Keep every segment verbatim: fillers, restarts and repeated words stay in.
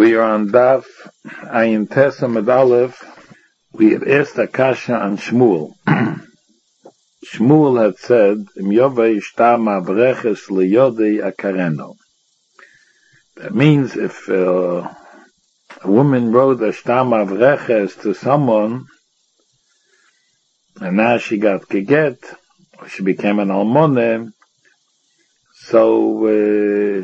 We are on Daf Ayin Tesa Med Aleph. We have asked a kasha on Shmuel. Shmuel had said, "Im yovei shtam avreches liyodei akareno." That means if uh, a woman wrote a shtam avreches to someone, and now she got geget, or she became an almone, so uh,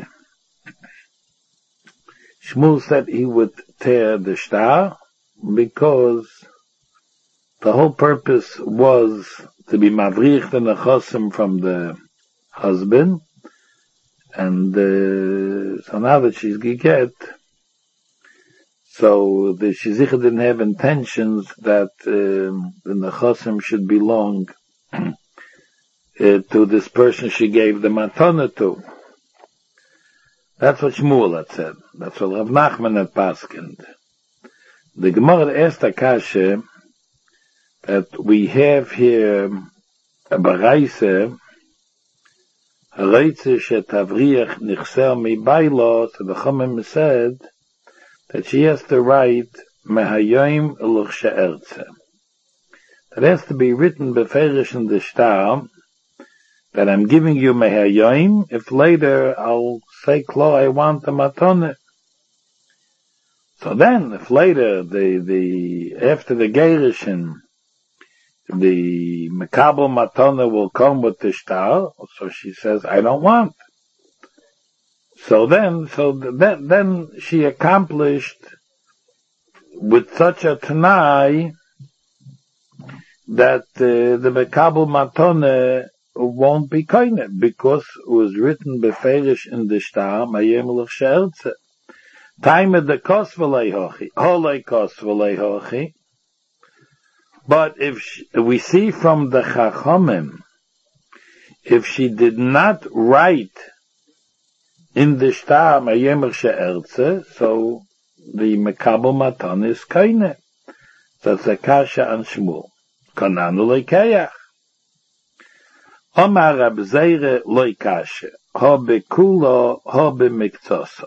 Shmuel said he would tear the shtar because the whole purpose was to be mavrich the nechosim from the husband, and uh, so now that she's geget, so the Shizicha didn't have intentions that um, the nechosim should belong uh, to this person she gave the matana to. That's what Shmuel had said. That's what Rav Nachman had paskened. The Gemara asked Akasha that we have here a baraisa, hareitze shetavrich nichser mi bailo, so the Chachamim said that she has to write mehayom l'chshe'ertze. That has to be written beferish in the shtar, that I'm giving you mehayom, if later I'll say, Klo, I want the matone. So then, if later, the, the, after the Gerishin, the Mekabel matone will come with the shtar, so she says, I don't want. So then, so then, then she accomplished with such a Tanai that uh, the Mekabel matone won't be koine, because it was written beferish in the shtar, mayem l'chshe'ertze. Time of the kos v'lei hochi, holei kos v'lei hochi. But if she, we see from the Chachamim, if she did not write in the shtar, mayem l'chshe'ertze, so the mekabel matan is koine. So it's a kasha on Shmuel. Konanu lekeach. Omar Rab Zeire loy kashe, ho bekulo, ho b'miktoso.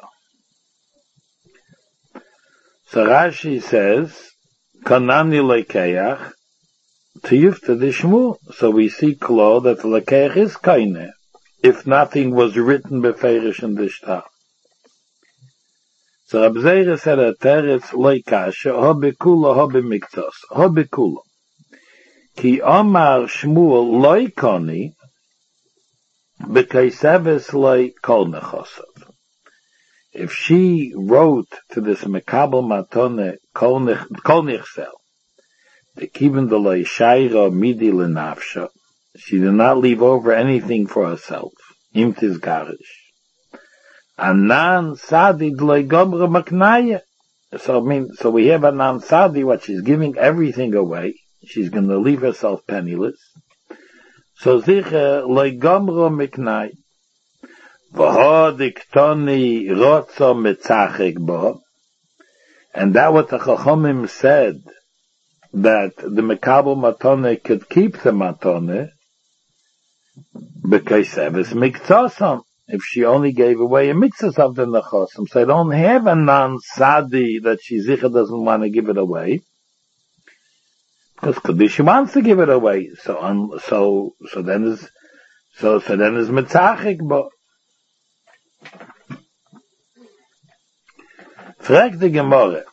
So Rashi says, Kanani lekeach, to yufta the Shmuel. So we see klo that the lekeach is kaine, if nothing was written beferish in the shtar. So Rab Zeire said a teretz loy kashe, ho bekulo, ho b'miktoso, ho bekulo. Ki Omar Shmuel loy koni, B'kaiseves loy kol nechosav. If she wrote to this mekabel matone kol nichsel, the kiven the loy shayra midi lenafsha, she did not leave over anything for herself. Im tis garish. Anan sadi loy gomra maknaya. So I mean, so we have anan sadi, what she's giving everything away. She's going to leave herself penniless. So zicher loy gomro miknai. V'ho diktoni rotzo mitzachik bo. And that what the Chachamim said, that the mekabel matone could keep the matone, b'kaiseves miktosom. If she only gave away a mitzvah of the nechosim, so I don't have a non-sadi that she zicher doesn't want to give it away. Because could be she wants to give it away. So um, so so then is so so then is mitzachik bo. Frag the Gemara.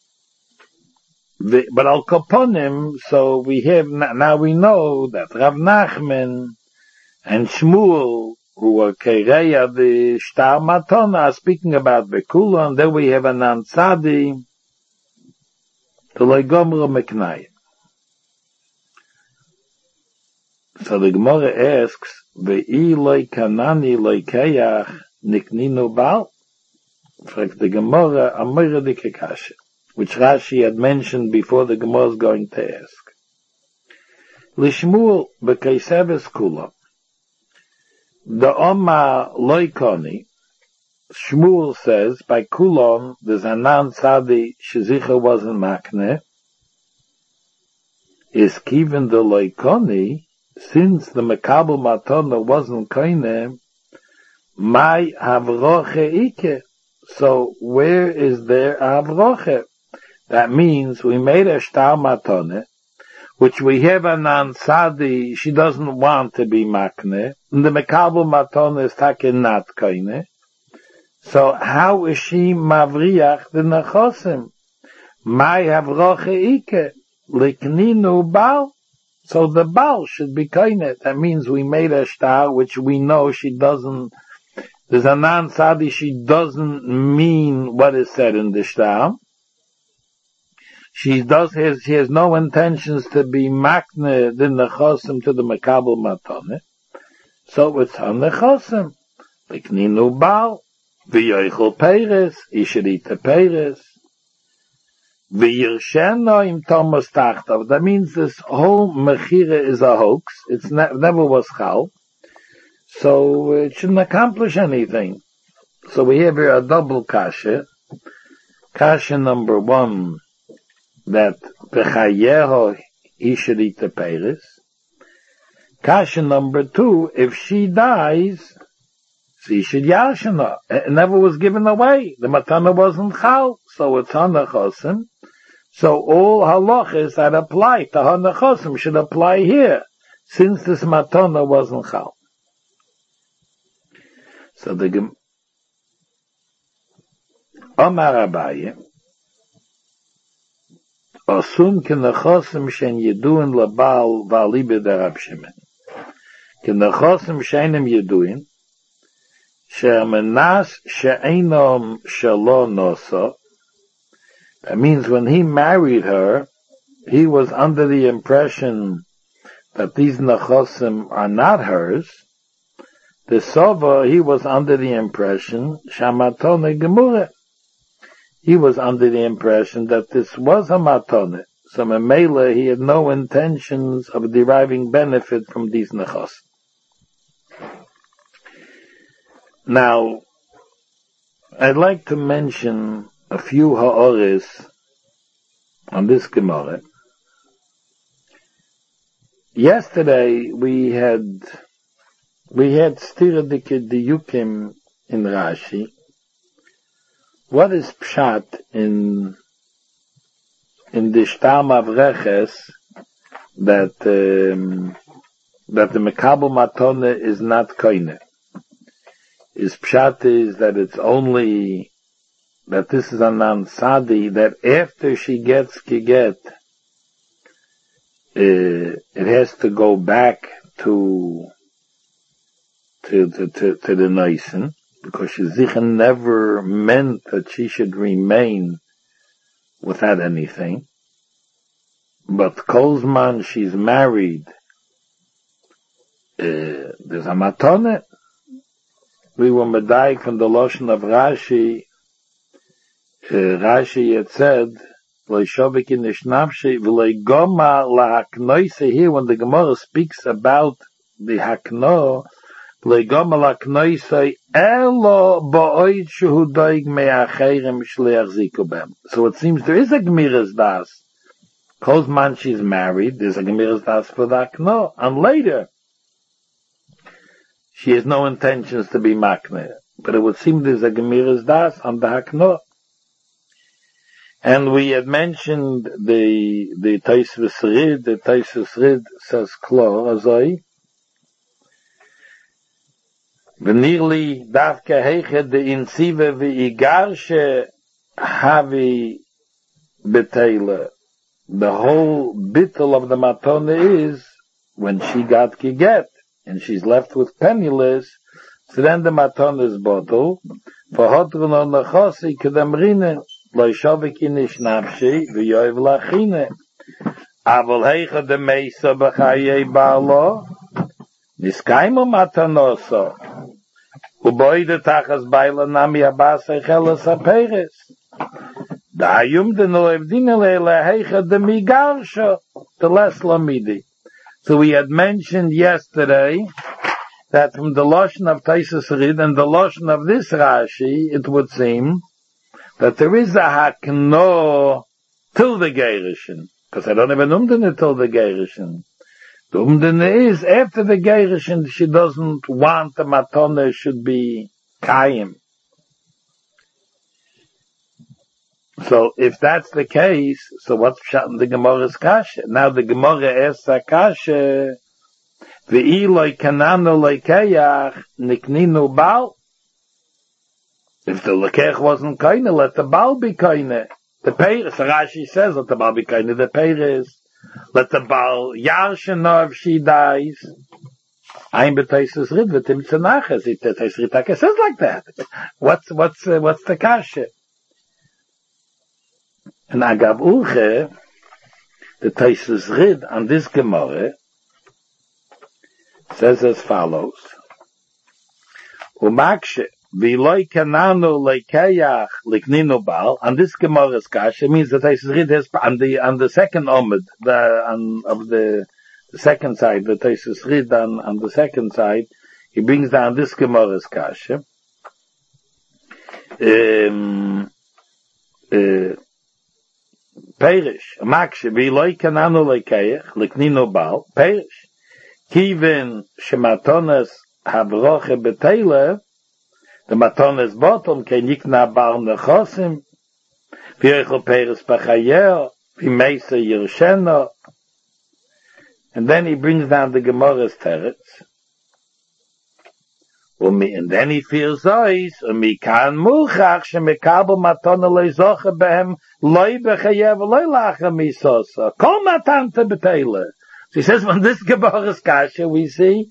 But al kaponim, so we have now we know that Rav Nachman and Shmuel, who are Kereya the Shtar Matona, are speaking about Bekula, and then we have an Ansadi, the Legomra Meknai. So the Gemara asks, Ve'i loy kanani loy keyach nikninu bal? Fragt the Gemara, Amira dikekashe, which Rashi had mentioned before the Gemara is going to ask. Lishmuel b'keiseves kula. The Oma loy koni, Shmuel says, by kulon, there's a non-sadi shezicha wasn't makne, is given the loy koni, since the mekabel matana wasn't koine, my havroche ike, So where is there avroche? That means we made a shtar matone, which we have a non-sadi, she doesn't want to be makne, and the mekabel matone is taken not kaine. So how is she mavriach the nechosim? Mai havroche ike, likninu bal. So the bal should be kaine. That means we made a shtar, which we know she doesn't, there's a non-sadi, she doesn't mean what is said in the shtar. She does has she has no intentions to be makne the nechosim to the mekabel matone. So it's on nechosim. Likninu bal, v'yoichel peres, he should eat the peres. V'yirsheno im Thomas tachtav. That means this whole mechira is a hoax. It's ne- never was chal. So it shouldn't accomplish anything. So we have here a double kasha. Kasha number one, that bechayeho he should eat the peres. Kasha number two, if she dies, she should yashana. It never was given away. The matana wasn't chal, so it's hanachosim. So all halachas that apply to hanachosim should apply here, since this matana wasn't chal. So the Omar Abaye, Osum kenechosim shen yeduin labal valibe derab Shimon. Kenechosim shenem yeduin, she'menas she'enom shelo nosa. That means when he married her, he was under the impression that these nechosim are not hers. The Sova, he was under the impression, shamatone gemure. He was under the impression that this was a matone. So Memela, he had no intentions of deriving benefit from these nechos. Now, I'd like to mention a few ha'ores on this Gemara. Yesterday we had we had stira diyukim in Rashi. What is pshat in in the shtam avreches that um, that the mekabel matone is not koine? Is pshat is that it's only that this is a non-sadi, that after she gets kiget, uh, it has to go back to to to to, to the Neisen, because she zichen never meant that she should remain without anything. But Kolzman, she's married. Uh, there's a matone. We were medayik from the Loshen of Rashi. Uh, Rashi had said, "Loishovik in Nishnavshi v'loigoma lahaknoise." Here, when the Gemara speaks about the hakno, loigoma lahaknoise elo ba'oid shehu doig me'acherim shleachziku bem. So it seems there is a gemiras das. Kozman she's married. There's a gemiras das for the hakno, and later she has no intentions to be makne. But it would seem there's a gemiras das on the hakno. And we had mentioned the the Tosfos Rid. The Tosfos Rid says klar azoi. V'nirli davke heichet de insive v'igarshe havi betela. The whole bittul of the matone is when she got kiget and she's left with penniless. So then the matone is bottle for hotron on the chosi kedamrine. Loishovik in Nishnavshi v'yoiv lachine. Avol heicha de meisa b'chayei ba'alo niskaimu matanoso uboide tachas baila nami abasa chelas aperes da'ayum de noev dinele heicha de migarsha the less lamidi. So we had mentioned yesterday that from the Lashon of Tosfos Rid and the Lashon of this Rashi, it would seem that there is a hakno till the Geirushin, because I don't even umdene till the Geirushin. The umdene is after the Geirushin, she doesn't want the matone should be kaim. So if that's the case, so what's pshat in the Gemara's kasha? Now the Gemara asks a kasha, V'i loy kananu loy keyach nikninu bal. If the lekech wasn't kaina, let the bal be kaina. The peir, so Rashi says, let the bal be kaina, the peir is. Let the bal yarshana if she dies. Ein betaisus rid v'tim tzanachas. It betaisus rid says like that. What's, what's, uh, what's the kasha? And Agav Uche, the Taisus Rid on this Gemara says as follows: Umakshe v'loy kananu leikayach likninu bal. On this Gemara's kasha means the Taisus Rid has on the on the second omid, the on of the, the second side, the Taisus Rid on on the second side, he brings down this Gemara's kasha. Um. Uh, Perish, makshe v'loy kananu leikayach likninu bal. Perish, kiven shematonas habroche betele, the matonas bottom can yikna bal nechosim, v'yochel perish b'chayer, v'meisa yershena. And then he brings down the Gemara's teretz. And then he feels eyes, umi kan muchach shemekabel matona leizoche behem loy bechayev loy lacha misosa kol matanta betele. So he says, when this Gemara's kasha we see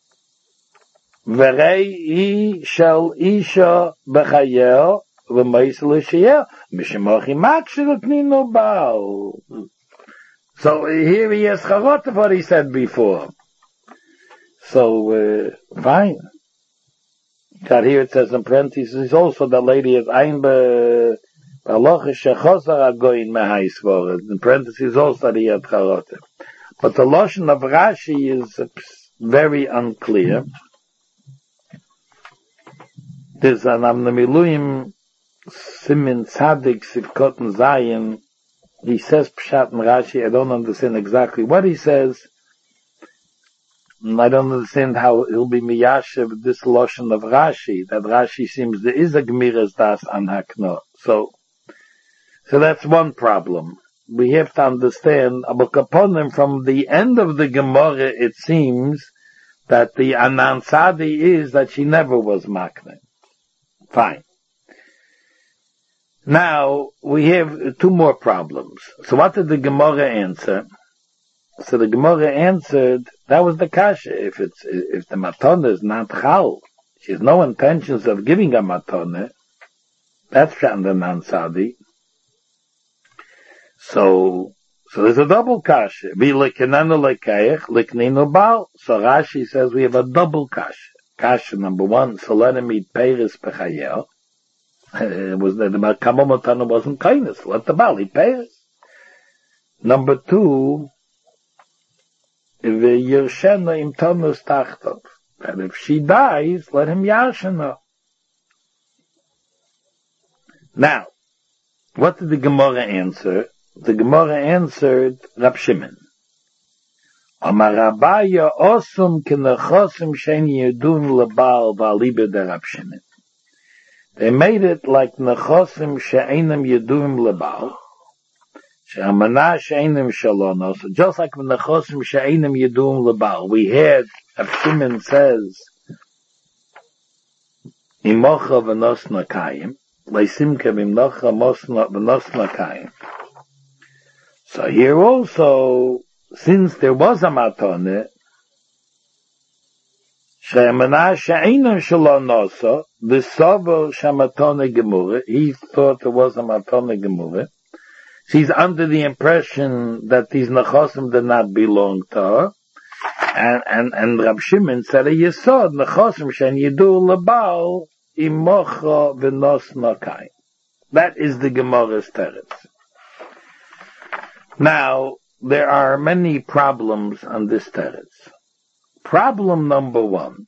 verei shel isha bechayev v'meis l'shiyeh mishemochi makshel kninu bal. So here he has charot of what he said before. So uh, fine. That here it says in parentheses also the lady is ein be halacha shechosar agoyin mehaisvor. In parentheses also that he had charote. But the lashon of Rashi is very unclear. There's an Amnamiluim Simin Tzadik Sivkot Zayin. He says pshat in Rashi. I don't understand exactly what he says. I don't understand how he'll be miyashiv this lotion of Rashi, that Rashi seems there is a gemiras das an hakno. So, so that's one problem. We have to understand, upon him from the end of the Gemara, it seems that the Anan Sadi is that she never was makne. Fine. Now, we have two more problems. So what did the Gemara answer? So the Gemara answered, that was the kasha. If it's, if the matana is not chal, she has no intentions of giving a matana, that's shan the non-sadi. So, so there's a double kasha. Vi lekenanu lekayach, lekninu bal. So Rashi says we have a double kasha. Kasha number one, so let him eat peiris pechayel. It was the, the matana wasn't kindness. Let the bal eat peiris. Number two, V'yirshena im tonus tachtov. And if she dies, let him yarshena. Now, what did the Gemara answer? The Gemara answered Rab Shimon. Amar Rabaya osum k'nechosim shein yedun lebal v'alibe de Rab Shimon. They made it like nechosim she'einem yedun lebal. So just like when the chosim she'enim yedum lebal, we had, Rab Shimon says, imocha v'nos nakayim, leisimka v'imnocha v'nos nakayim. So here also, since there was a matone, she'emana she'enim shalon nosa, v'sover she'matone gemure, he thought there was a matone gemure. She's under the impression that these nechosim did not belong to her. And, and, and Rab Shimon said, a yesod, nechosim shen yidu lebal, imocha v'nos nakai. That is the Gemara's teretz. Now, there are many problems on this teretz. Problem number one.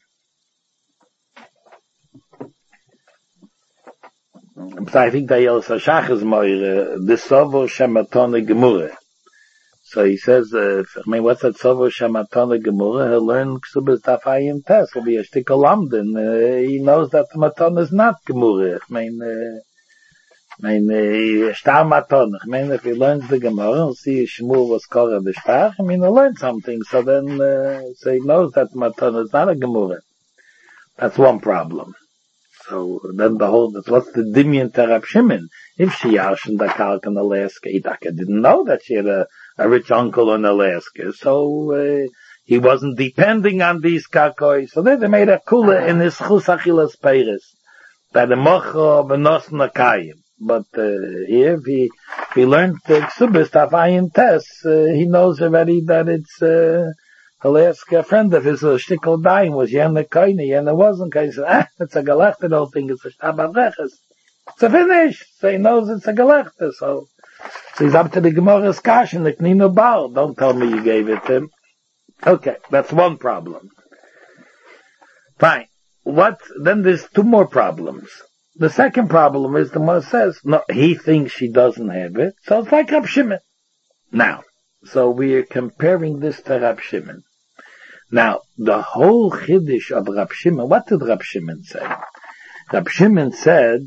So I think that Yel Sashach is more, the Sovo Shematone Gemurah. So he says, uh, I mean, what's that Sovo Shematone Gemurah? He'll learn Ksubas Tafayim Tes. He'll be a shtickle lamden. Uh, he knows that the Maton is not Gemurah. I mean, uh, I mean, Stam Maton. I mean, if he learns the Gemara and see Shmuel was Korah B'Shpach, I mean, he learned something, so then, uh, so he knows that Maton is not a Gemara. That's one problem. So then the whole, what's the Dimion to Rab Shimon? If she yarshed the Kalk in Alaska, Itaka didn't know that she had a, a rich uncle in Alaska, so, uh, he wasn't depending on these kakoi. So then they made a kula in his chus achilas peiris. That the mocha benos nakayim. But, uh, here, if he, if he learned the Ksubis, Tafayin Tess, uh, he knows already that it's, uh, Alaska, a friend of his, a shtickle dying was Yena Koini, and it wasn't, he said, ah, it's a galachta, don't think it's a shtabavreches. It's a finish. So he knows it's a galachta, so, so he's up to the Gemara's kash in the Knino Baal. Don't tell me you gave it to him. Okay, that's one problem. Fine. What, then there's two more problems. The second problem is the Gemara says, no, he thinks she doesn't have it, so it's like Rab Shimon. Now, so we are comparing this to Rab Shimon. Now, the whole Chiddush of Rab Shimon, what did Rab Shimon say? Rab Shimon said,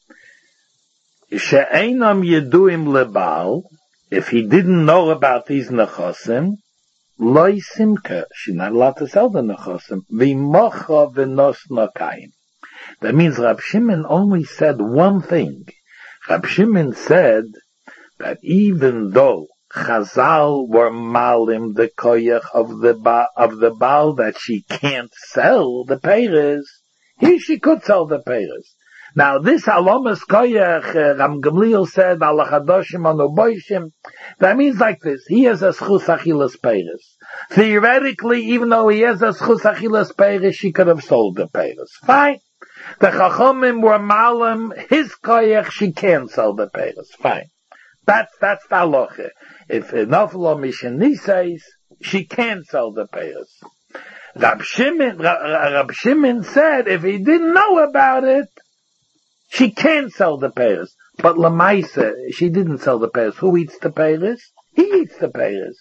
She'einam yeduim lebal, if he didn't know about these nechosim, Loi simka, she's not allowed to sell the nechosim. V'mocha v'nos nakayim. That means Rab Shimon only said one thing. Rab Shimon said that even though Chazal were malim the koyach of the ba, of the Baal that she can't sell the peiros, here she could sell the peiros. Now this Alomas Koyach, uh, Ram Gamliel said, Allah Chadoshim Anu Boishim, that means like this, he has a schus achilas peiros. Theoretically, even though he has a schus achilas peiros, she could have sold the peiros. Fine. The Chachomim were malim, his Koyach, she can't sell the peiros. Fine. That's, that's the halacha. If Naflo Mishani says, she can sell the peiros. Rab Shimon, Rab Shimon said, if he didn't know about it, she can sell the peiros. But Lamaisa, she didn't sell the peiros. Who eats the peiros? He eats the peiros.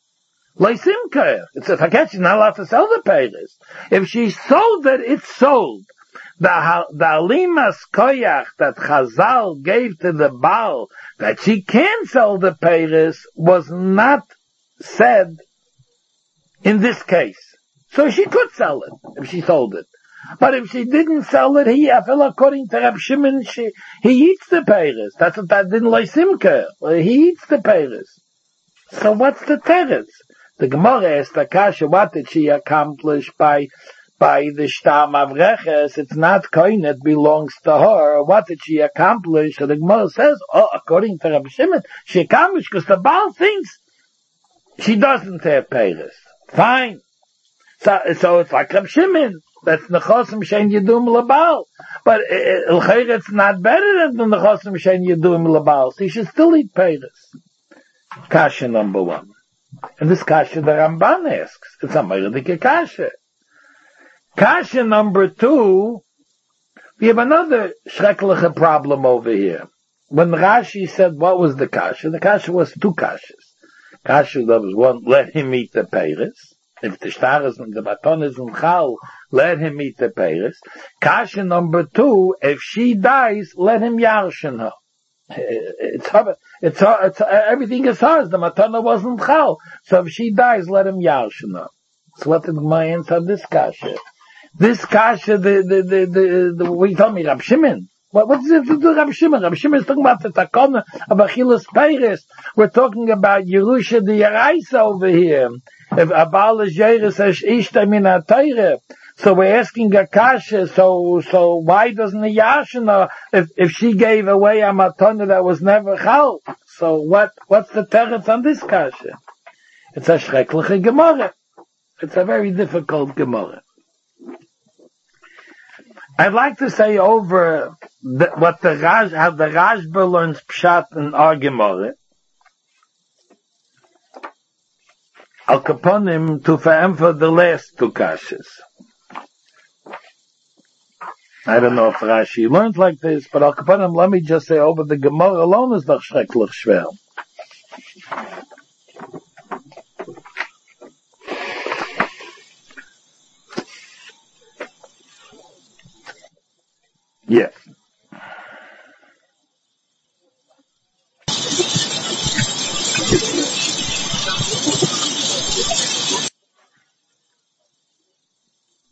Leisimka. It's a faket, she's not allowed to sell the peiros. If she sold it, it's sold. The, the alimas koyach that Chazal gave to the Baal, that she can sell the peiros, was not said in this case. So she could sell it, if she sold it. But if she didn't sell it, he, according to Rab Shimon, she, he eats the peiros. That's what that didn't like Simka. He eats the peiros. So what's the teretz? The Gemara asked Akasha, what did she accomplish by, by the Shtam Avreches? It's not coin, it belongs to her. What did she accomplish? So the Gemara says, oh, according to Rab Shimon, she accomplished because the Baal thinks she doesn't have peiros. Fine. So, so it's like Rab Shimon. That's nechosim shein yedum lebal. But uh, it's not better than the nechosim shein yedum lebal. So you should still eat peiros. Kasha number one. And this kasha the Ramban asks. It's a Meirdik kasha. Kasha number two, we have another schreckliche problem over here. When Rashi said what was the kasha, the kasha was two kashas. Kasha was one, let him eat the peiros. If the star is and the baton is in chal, let him eat the peiros. Kasha number two, if she dies, let him yarshin her. It's her, it's her, it's her, everything is hers. The matana wasn't chal. So if she dies, let him yarshin her. So what did my answer on this kasha? This kasha, the, the, the, the, the, we told me, Rab Shimon. What, what does it do to Rab Shimon? Rab Shimon is talking about the takana of Achilas peiros. We're talking about Yerusha the Yeraisa over here. If Abal is Yeris as Ishta min HaTorah, so we're asking a kasha, so, so why doesn't the Yashina, if, if she gave away a matana that was never chal? So what, what's the teretz on this kasha? It's a schreckliche Gemara. It's a very difficult Gemara. I'd like to say over the, what the Raj, how the Rashba learns Pshat in our Gemara. Al Kaponim to for the last two kashas. I don't know if Rashi learned like this, but Al Kaponim, let me just say over the Gemara alone is doch schrecklich schwer. Yes.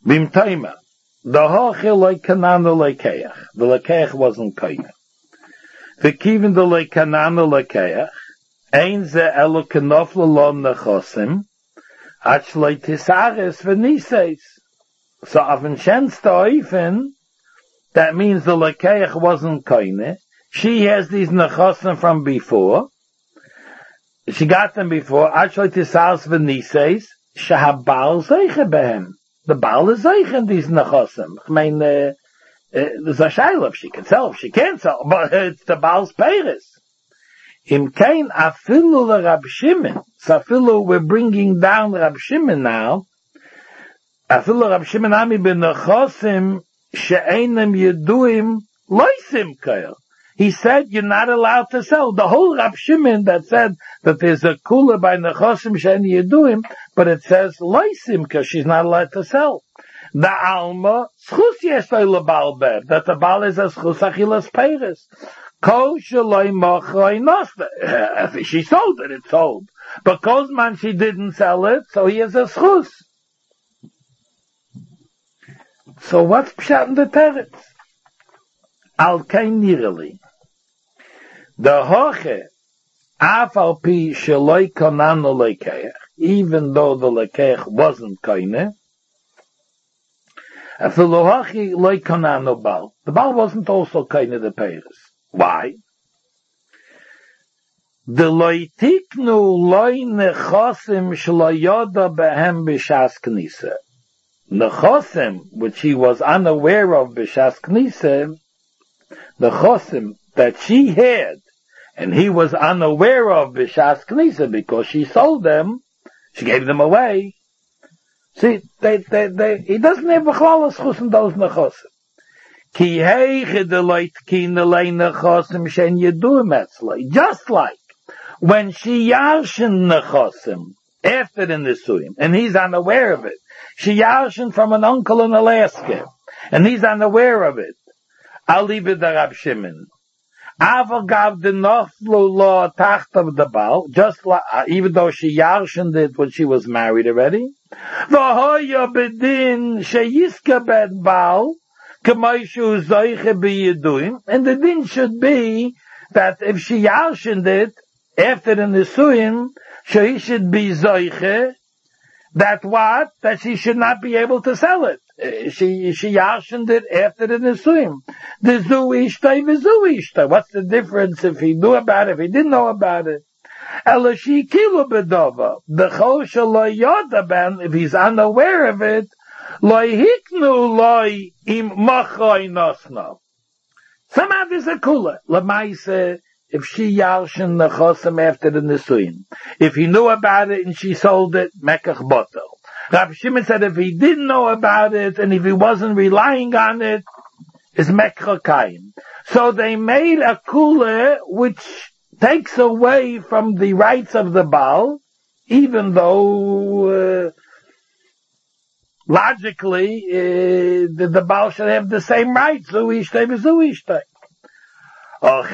Bimtaima. The hoche like kanana lekeach. The lekeach wasn't kaina. The kivin the like kanana lekeach. Ein ze elo kenofle lo nechosim. Achlei tisares v'niseis. So auf ein shenste oifen, that means the lekeach wasn't kaina. She has these nechosim from before. She got them before. Achlei tisares v'niseis. Shahabal zeiche behem. The Baal is zeich in these nechosim. I mean, uh, uh, there's a shayla if she can sell, if she can't sell, but it's the Baal's peiris. Im kein afilu le Rab Shimon. So afilu, we're bringing down Rab Shimon now. Afilu Rab Shimon ami ben nechosim she'einem yeduim loisim kail. He said you're not allowed to sell. The whole Rab Shimon that said that there's a kula by nechosim she'en yeduim, but it says loisim because she's not allowed to sell. The alma schus yeshtay lebal ber, that the bal is a schus achilas peiris. Kol shaloi mochroi nosta. If she sold it, it's sold. But Kozman she didn't sell it, so he has a schus. So what's pshat in the teretz? Al kein nireli. The hoche, af al pi shaloi konano lekeach, even though the lekeach wasn't kaine, afilu hochi loi konano bal. The bal wasn't also kaine the peiris. Why? The loi tiknu loi nechosim shlo yoda behem b'shas knisa. Nechosim, which he was unaware of b'shas knisa, the chosim that she had, and he was unaware of b'shas knisa because she sold them, she gave them away. See, they, they, they, he doesn't have b'chlal schus in those nechosim. Ki heiche de leit kine lei nechosim shen yeduim etzloi. Just like when she yarshin nechosim after the nisuim, and he's unaware of it. She yarshin from an uncle in Alaska, and he's unaware of it. I'll leave it to Rab Shimon. Ava gav the noflu lo tacht of the Baal, just like, uh, even though she yarshened it when she was married already. V'hoya bedin sheyiska bed Baal, k'maishu zoiche b'yeduim, and the din should be that if she yarshened it after the nisuim, she should be zoiche, that what? That she should not be able to sell it. She, she yarshened it after the nisuim. The zu ishtay v'zu ishtay. What's the difference if he knew about it, if he didn't know about it? Ela she kilu bedova. The chol shelo yoda ben, if he's unaware of it, loy hiknu loy im machoy nosno. Somehow there's a kula. Lamaise, if she yarshen the chosim after the nisuim. If he knew about it and she sold it, mekach botel. Rabbi Shimon said if he didn't know about it and if he wasn't relying on it, it's mekach kaim. So they made a kula which takes away from the rights of the Baal, even though uh, logically uh, the, the Baal should have the same rights. Zu ishtay v'zu ishtay. So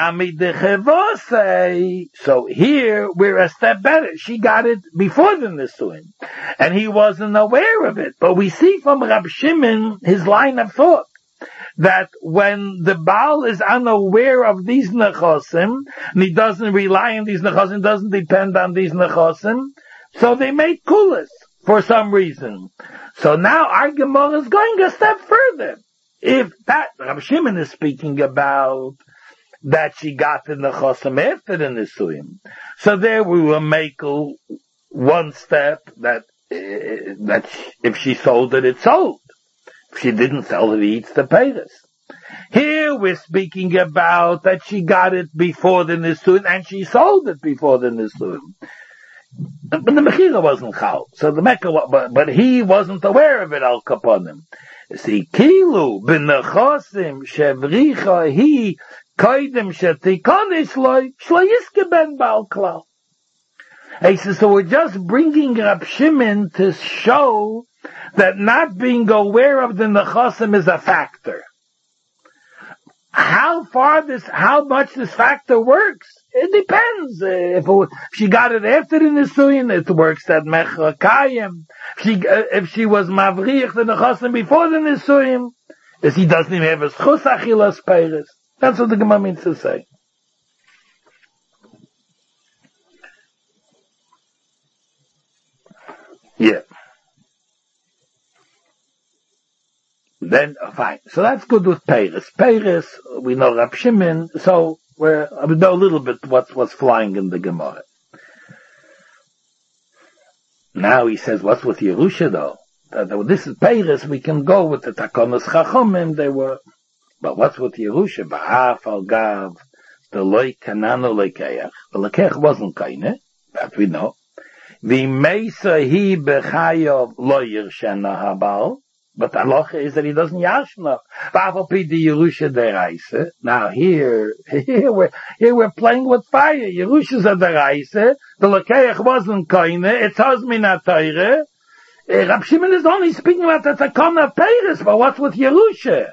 here we're a step better. She got it before the nisuin, and he wasn't aware of it. But we see from Rab Shimon his line of thought that when the Baal is unaware of these nechosim, and he doesn't rely on these nechosim, doesn't depend on these nechosim, so they made kulas for some reason. So now our Gemara is going a step further. If that Rab Shimon is speaking about that she got in the chosim after the nisuim. So there we will make one step that, uh, that if she sold it, it's sold. If she didn't sell it, he eats the peiros. Here we're speaking about that she got it before the nisuim and she sold it before the nisuim. But the mechira wasn't chal. So the Mecca, but, but he wasn't aware of it, al kaponim. See, kilu, b'nechosim, shevricha, he, Koidem shetikonish loy shloyiske ben Baal klal. He says, so we're just bringing Rab Shimon to show that not being aware of the nechosim is a factor. How far this, how much this factor works It depends. Uh, if, it, if she got it after the Nisuyin, it works that Mecha Kayim. If she, uh, if she was Mavrich the Nechosim before the Nisuyin, if he doesn't even have a Schus Achilas Peiris. That's what the Gemara means to say. Yeah. Then, fine. So that's good with Peiris. Peiris, we know Rab Shimon, so we're, we know a little bit what's, what's flying in the Gemara. Now he says, what's with Yerusha though? That, that, this is Peiris, we can go with the Takonos Chachomim, they were, but what's with Yerusha? Ba'af al Gav, the Loi Kanano Lekeach. The Lekeach wasn't Kaine, that we know. V'meisa hi b'chayov lo yirshena habal. But the halacha is that he doesn't yashna. V'afal pi di Yerusha deraisa. Now here, here we're, here we're playing with fire. Yerusha's a deraisa. The Lekeach wasn't Kaine. It's Hazmin HaTorah. Uh, Rab Shimon is only speaking about the Takana of Peiris, but what's with Yerusha?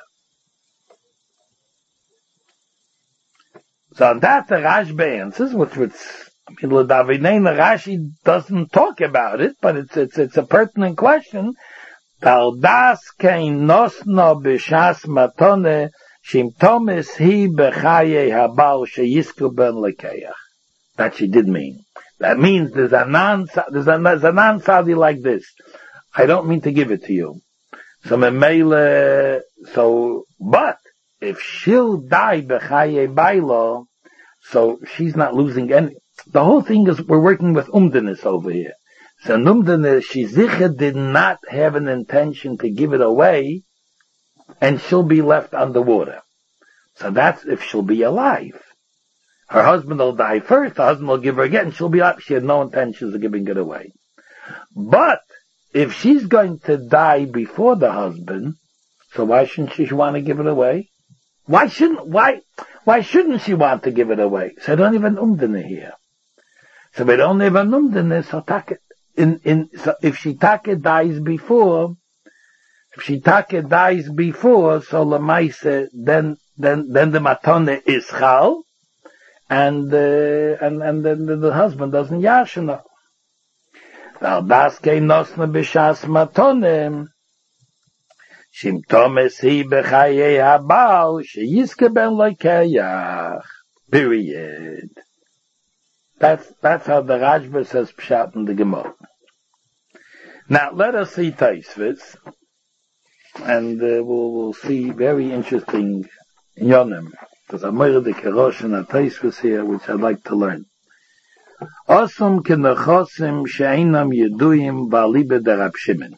So on that the Rashba answers, which was, I mean, Rashi doesn't talk about it, but it's, it's, it's a pertinent question. Taldas kein nosno b'shas matone, shim tomis hi b'chaye habal sheyisku ben lekeach. That she did mean. That means there's a non, there's a, there's a non-sadi like this. I don't mean to give it to you. So memele, so, but, if she'll die b'chaye bailo, so she's not losing any. The whole thing is we're working with umdenis over here. So umdenis, she zicha did not have an intention to give it away, and she'll be left underwater. So that's if she'll be alive. Her husband will die first, the husband will give her again, she'll be up, she had no intentions of giving it away. But, if she's going to die before the husband, so why shouldn't she want to give it away? Why shouldn't, why, why shouldn't she want to give it away? So I don't even umdene here. So we don't even umdene, so take in, in, so if she take dies before, if she take dies before, so lemaise, then, then, then the matone is chal, and, uh, and, and then the, the husband doesn't yashana. Now, das kein nosne b'shas matonem, shim tomes hi b'chaye habal, sheyizke ben lekeach. Period. That's, that's how the Rashba says pshat in the Gemara. Now, let us see Taisvitz, and uh, we'll, we'll see very interesting yonim. There's a Moira de Kerosh and a Taisvitz here, which I'd like to learn. Osum kenechosim she'einam yeduyim ba'libe de Rab Shimon.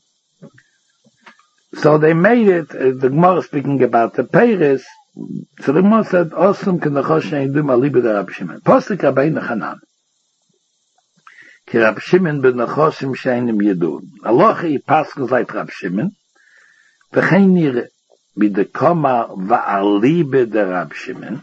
So they made it, uh, the Gemara speaking about the Peiris, so the Gemara said, Osum kenechosim she'einam ba'libe de Rab Shimon. Posik Rabbeinu Chanan. Ki Rab Shimon benechosim she'einam yeduyim. Alochi paskos like Rab Shimon, v'chein nire, b'dekoma va'alibe de Rab Shimon,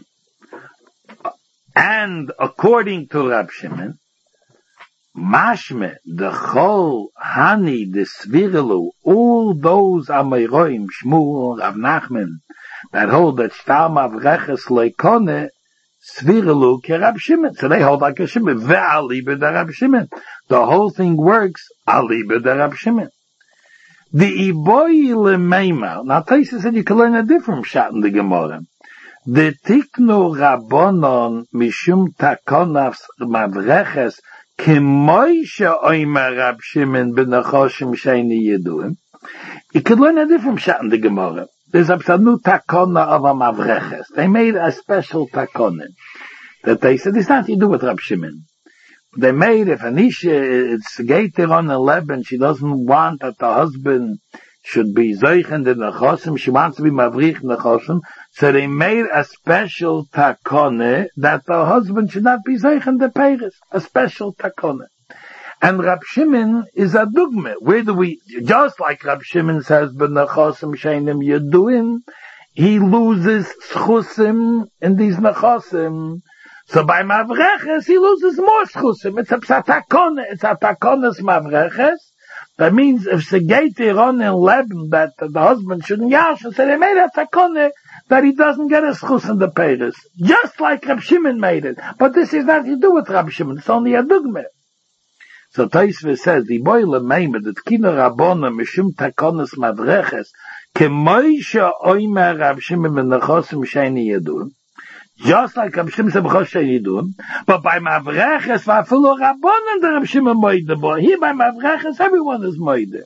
and according to Rab Shimon, mashme, the chol, hani, the svirelu, all those Amoraim, Shmuel, Rav Nachman, that hold that shtar mavreches leikone, svirelu ke Rab Shimon. So they hold like a Shimon, ve'alibe de Rab Shimon. The whole thing works, alibe de Rab Shimon. The iboy lemeima. Now Taisa said you can learn a different shot in the Gemara. The tiknu rabonon mishum takonas mavreches kemoisha oimer Rab Shimon benechoshim sheini yeduim. You could learn a different shot in the Gemara. There's a new takona of a mavreches. They made a special takona that they said it's not to do with Rab Shimon. They made if an isha it's gaiter on eleven, she doesn't want that the husband should be zeichen the nechosim, she wants to be mavrich nechosim. So they made a special takone that the husband should not be zeichen the peiris. A special takone. And Rab Shimon is a dogma. Where do we, just like Rab Shimon says, b'nechosim sheinim yeduin, he loses schusim in these nechosim. So by mavreches, he loses more schusim. It's a takone. It's a takone's mavreches. That means if Segeti on in Lebanon that the husband shouldn't yash, so they made a takone that he doesn't get a schus in the Peiris, just like Rab Shimon made it. But this is nothing to do with Rab Shimon, it's only a dogma. So Tosfos says, the boy lemeimed, that kino rabona mishum takonos madreches, kemoisha oimer Rab Shimon ben nechosim sheini yedun, just like Rab Shimon said b'chos sheini yedun, but by madreches, va'afilu rabona the Rab Shimon moide bo. Here by madreches, everyone is moide.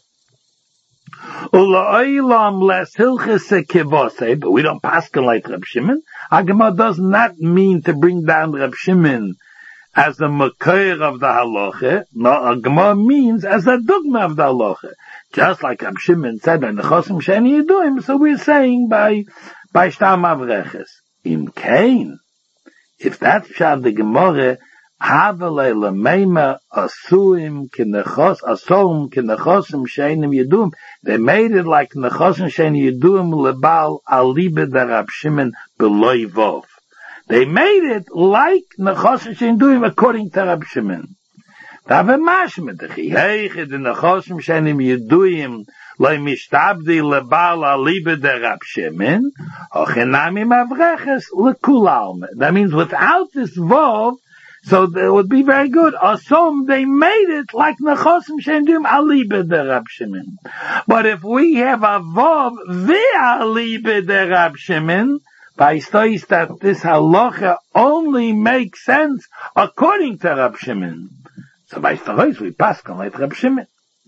Ula'olam les hilchese kivose, but we don't paskin like Rab Shimon. Agama does not mean to bring down Rab Shimon as the makir of the halacha. No, Agama means as a dogma of the halacha. Just like Rab Shimon said by the chosim sheni yeduim, so we're saying by by shtam avreches. In Cain, if that's shad the Gemara, Havale lemeima asuim kinechos asum kinechosim sheinim yedum. They made it like nechosim sheinim yedum lebal alibe der Rab Shimon beloy vov. They made it like nechosim sheinim yedum according to Rab Shimon. Dave mashmet heiche the nechosim sheinim yedum loy mishtabdi lebal alibe der Rab Shimon ochenami mavreches lekulalme. That means without this vov, so it would be very good. Asum, they made it like Nechosim Shendim Alibe de Rab Shimon. But if we have a Vav Ve'alibe de Rab Shimon, by stories that this halacha only makes sense according to Rab Shimon. So by stories we pass on like Rab Shimon.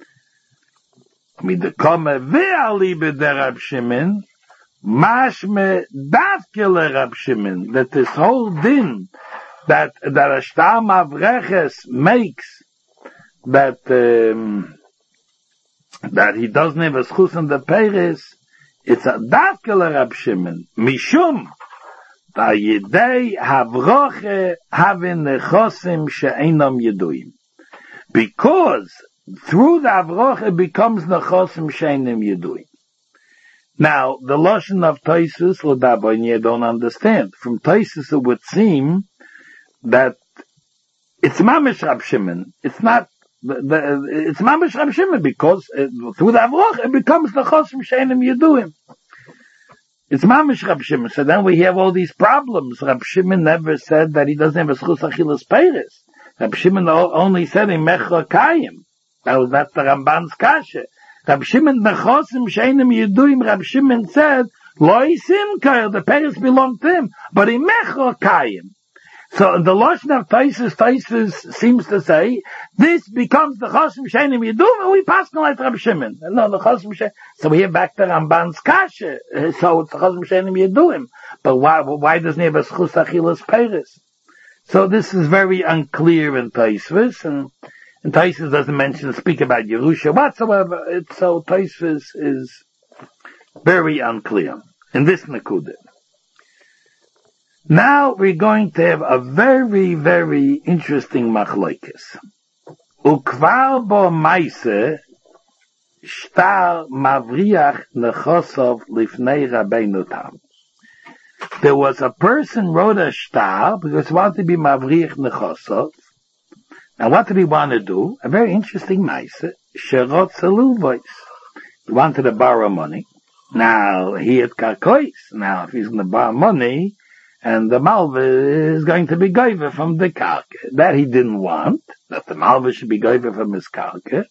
Midekome Ve'alibe de Rab Shimon, Mashme Davke Rab Shimon, that this whole din that that a shtam avreches makes that um, that he doesn't have a schus in the Peiris, it's a davkel Rab Shimon mishum da yedei havroche havin nechosim she'einam yeduim, because through the avroche it becomes nechosim she'einam yeduim. Now the lashon of Tosfos l'daboin you don't understand. From Tosfos it would seem that it's mamish Rab Shimon. It's not the, the it's mamish Rab Shimon because it, through the avroch it becomes the chosim sheinim yeduim. It's mamish Rab Shimon. So then we have all these problems. Rab Shimon never said that he doesn't have a schus achilas peiris. Rab Shimon only said in mechra kayim. That was that's the Ramban's kasha. Rab Shimon the chosim sheinim yeduim. Rab Shimon said lo isim kayil, the peiris belong to him, but in mechra kayim. So the lashon of Tosfos, Tosfos seems to say this becomes the chosim sheinim yedum, and we pass on like Rab Shimon. No, the chosim sheinim. So we have back to Ramban's kasha. So it's the chosim sheinim yedum. But why? Why doesn't he have a schus achilas peiris? So this is very unclear in Tosfos, and, and Tosfos doesn't mention speak about Yerusha whatsoever. It's, so Tosfos is very unclear in this nekudah. Now we're going to have a very, very interesting machlokes. Ukvar bo maise shtar mavriach nechosov lifnei Rabbeinu Tam. There was a person wrote a shtar because he wanted to be mavriach nechosov. Now what did he want to do? A very interesting maise. Sherot seluvos. He wanted to borrow money. Now he had karkois. Now if he's going to borrow money, and the malva is going to be goiver from the karka. That he didn't want, that the malva should be goiver from his karka.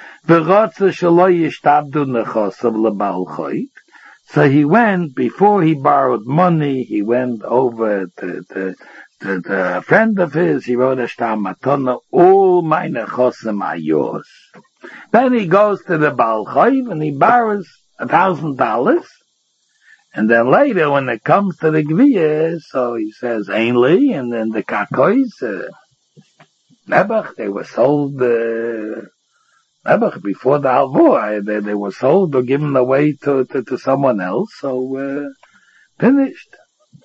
So he went, before he borrowed money, he went over to, to, to, to a friend of his, he wrote a shtar matana, all my nechosim are yours. Then he goes to the Baal Chayv and he borrows a thousand dollars. And then later, when it comes to the Gviyah, so he says, Ainli, and then the Kakois, uh, Nebuch, they were sold, uh, Nebuch, before the Halvor, they, they were sold or given away to, to, to someone else, so, uh, finished.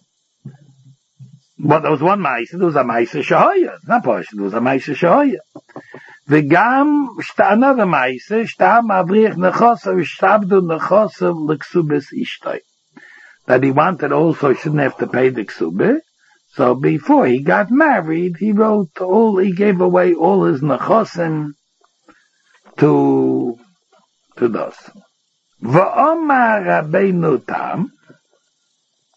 But there was one Maisa, there was a Maisa Shahoya, not Posh, there was a Maisa Shahoya. The Gam, another Maisa, Shtam Avrich Nechosav, Shtabdu Nechosav, Leksubis Ishtoi. That he wanted also shouldn't have to pay the ksubah. So before he got married, he wrote all, he gave away all his nechosim to, to those. V'omar Rabbeinu Tam,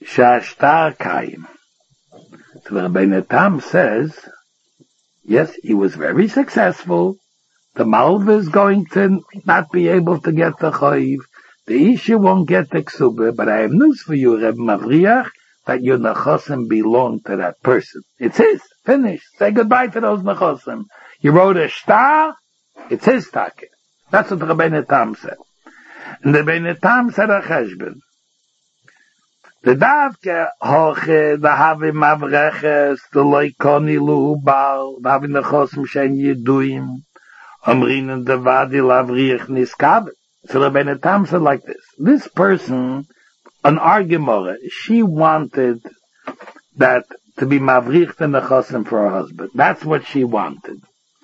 Shashtar Kaim. So the Rabbeinu Tam says, yes, he was very successful. The Malva is going to not be able to get the Chayiv. The Isha won't get the Ksuba, but I have news for you, Reb Mavriach, that your Nechosim belong to that person. It's his. Finished. Say goodbye to those Nechosim. You wrote a star, it's his take. That's what the Rabbeinu Tam said. And the Rabbeinu Tam said a cheshbon. The davke hoche, the havi mavreches, the loikoni luhubal, the havi nechosim shen yiduim, omrin and the vadi lavriach niskavet. So the Rabbeinu Tam said like this. This person, an argumore, she wanted that to be mavrich the nechosim for her husband. That's what she wanted.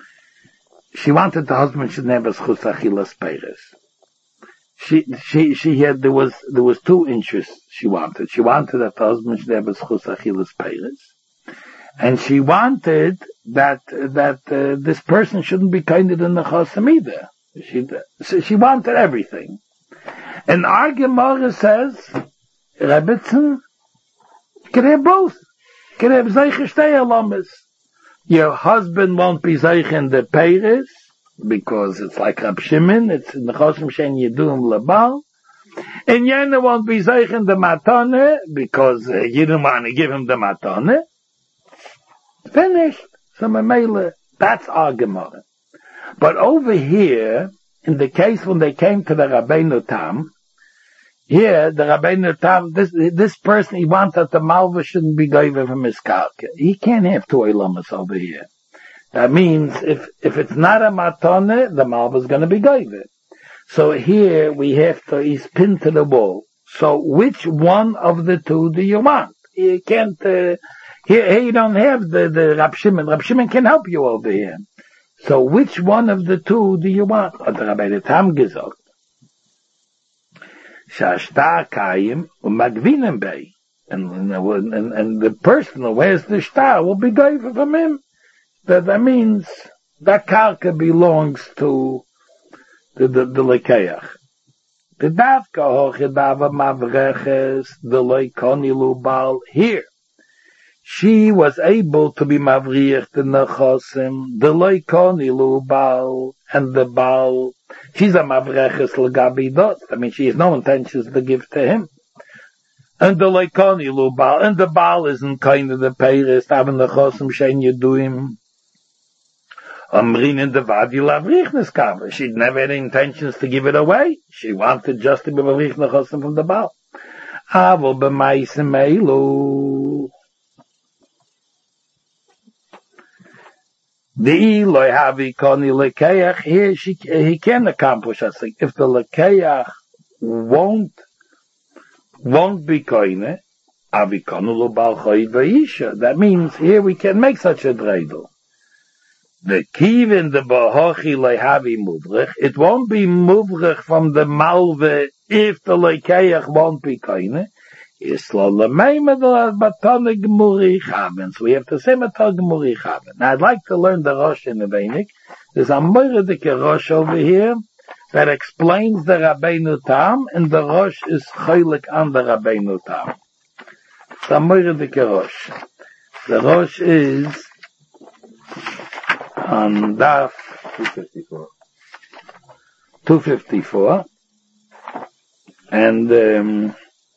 She wanted the husband should never schus achilas peiris. She, she, she had, there was, there was two interests she wanted. She wanted that the husband should have a schus achilas peiris. And she wanted that, that, uh, this person shouldn't be kinder than the chosim either. She, so she wanted everything. And our Gemara says, Rebbitzin, you can have both. You can have zeiche shtei alamas. Your husband won't be zeich in the peiris, because it's like Rab Shimon, it's in the Chosim Shen Yidum Labal. And Yena won't be zeich in the matane, because uh, you don't want to give him the matane. Finished. So Mamela, that's our Gemara. But over here, in the case when they came to the Rabbeinu Tam, here, the Rabbeinu Tam, this, this person, he wants that the Malva shouldn't be given from his karka. He can't have two Elamas over here. That means, if, if it's not a matone, the Malva is going to be given. So here, we have to, he's pinned to the wall. So which one of the two do you want? You can't, uh, here, here you don't have the, the Rab Shimon. Rab Shimon can help you over here. So which one of the two do you want? Hat der Rabbeinu Tam gesagt. Shashtar Kayim u'magvinem bei. And, and, and the person who wears the star will be given from him. That, that means that karka belongs to the, the, the lekeach. The davka hochedava mavreches, the leikoni lubal. Here, she was able to be mavriach the nechosim, the leikoni lubal, and the bal. She's a mavreches legabi dot. I mean, she has no intentions to give to him. And the leikoni lubal, and the bal isn't kind of the peiris, having the chosim shein yeduim. Amrin in the vadi lavrich neskaver. She'd never had intentions to give it away. She wanted just to be mavrich nechosim from the bal. Avol b'maisim eilu. The loy havi koni lekeach. Here she, he can accomplish us. If the lekeach won't, won't be koine, avi konu lo bal choy v'isha. That means here we can make such a dreidel. The kivin the bahochi lehavi muvrich. It won't be muvrich from the malve if the lekeach won't be koine. So we have to say matah gemuri chaven. Now I'd like to learn the Rosh in the Veinik. There's a Moiradike Rosh over here that explains the Rabbeinu Tam, and the Rosh is chaylik on the Rabbeinu Tam. It's a Moiradike Rosh. The Rosh is on Daf two fifty-four. two fifty-four. And um,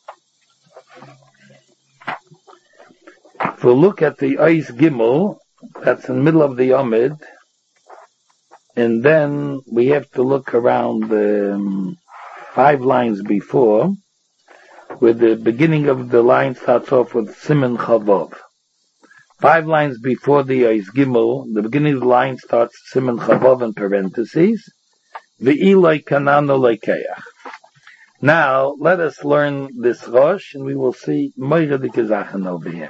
if we look at the Eis Gimel, that's in the middle of the Omid, and then we have to look around um, five lines before, where the beginning of the line starts off with Siman Chavav. Five lines before the Eis Gimel, the beginning of the line starts Siman Chavav in parentheses, Ve'ilai kanano lekeach. Now, let us learn this Rosh, and we will see Moiradike Zachen over here.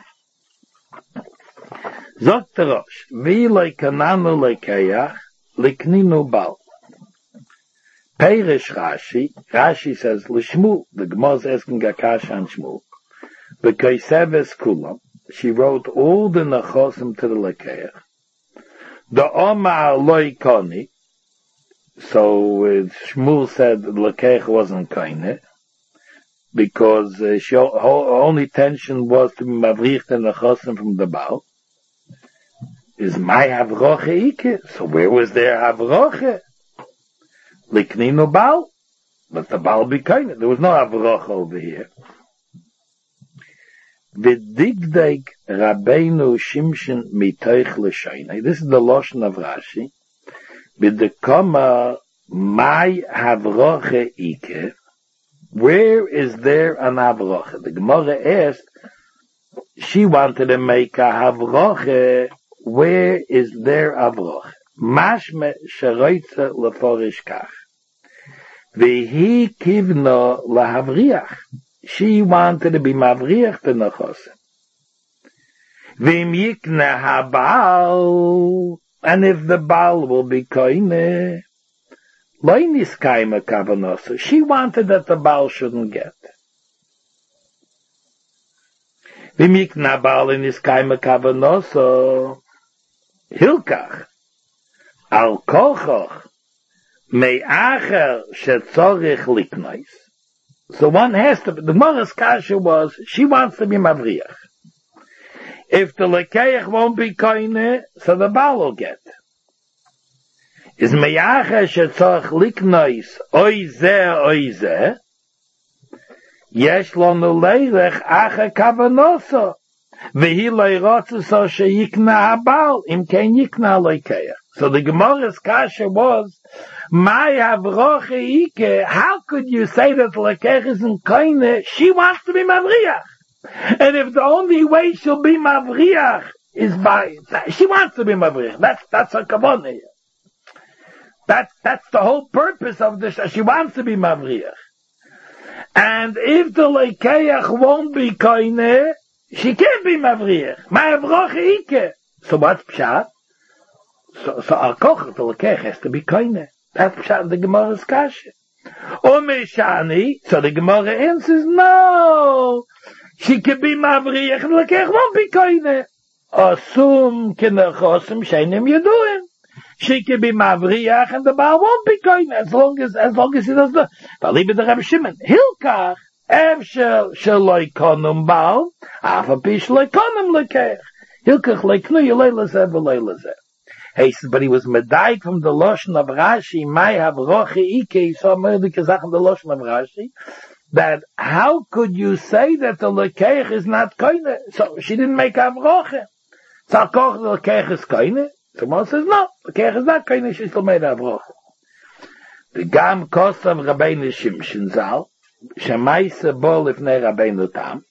Zot der Rosh, Ve'ilai kanano lekeach, likninu bal. Peirish Rashi, Rashi says, L'shmu, the Gemara is asking Akash and Shmu, B'kaiseves kulam, she wrote all the nechosim to the lekeach. The Omar loy koni, so uh, Shmuel said the lekeach wasn't kaine. because uh, she, her only intention was to be mavrich the nechosim from the Baal. Is my havroche ike? So where was their havroche? Likninu Baal, but the Baal be kind. There was no havroche over here. V'digdeg Rabbeinu Shimshon mitoich l'shaynai. This is the lashon of Rashi. B'dekama my havroche ike. Where is there an havroche? The Gemara asked. She wanted to make a havroche. Where is there havroche? Mashme sheroitze leforish kach. V'hi kivno lahavriach. She wanted to be mavriach the nechosim. V'im yikne habal, and if the Baal will be koine, loinis kaima kavanosa. She wanted that the Baal shouldn't get. V'im yikne habal in his kaima kavanosa, hilkach, al kochoch, me'acher shetzorich liknois. So one has to, the Gemara's kasha was, she wants to be mavriach. If the lekeich won't be koine, so the Baal will get. Is meyacha shetzorach liknois, oi zeh, oi zeh, yesh lonu leilech acha kavanoso, vehi leirotzu so sheyikna habal, im ken yikna lekeich. So the Gemara's kasha was, my havroche ike, how could you say that lekech isn't koine? She wants to be mavriach. And if the only way she'll be mavriach is by, she wants to be mavriach. That's, that's her kavanah here. That's, that's the whole purpose of this. She wants to be mavriach. And if the lekeach won't be koine, she can't be mavriach. My havroche ike. So what's pshat? So, so our koch, the lekech has to be koine. That's pshat the Gemara's kasha. Umeshani, so the Gemara answers, no, she could be mavriach and lekech won't be koine. Asum kinechosim sheinim yeduim. She could be mavriach and the Baal won't be koine as long as as long as he does the. Balibe the Reb Shimon hilkach efshel sheloi konum Baal afapish loi konum lekech hilkach leiknu yelei lazeh v'loi lazeh. He says, but he was medaik from the lashon of Rashi, my havroche ike, he saw merdike Sachen the lashon of Rashi, that how could you say that the lekeich is not koine? So she didn't make havroche. So koch the lekeich is koine? Someone says, no, the lekeich is not koine, she still made havroche. The gam kosav Rabbeinu Shimshon Zal, shemaise bo lifnei Rabbeinu Tam,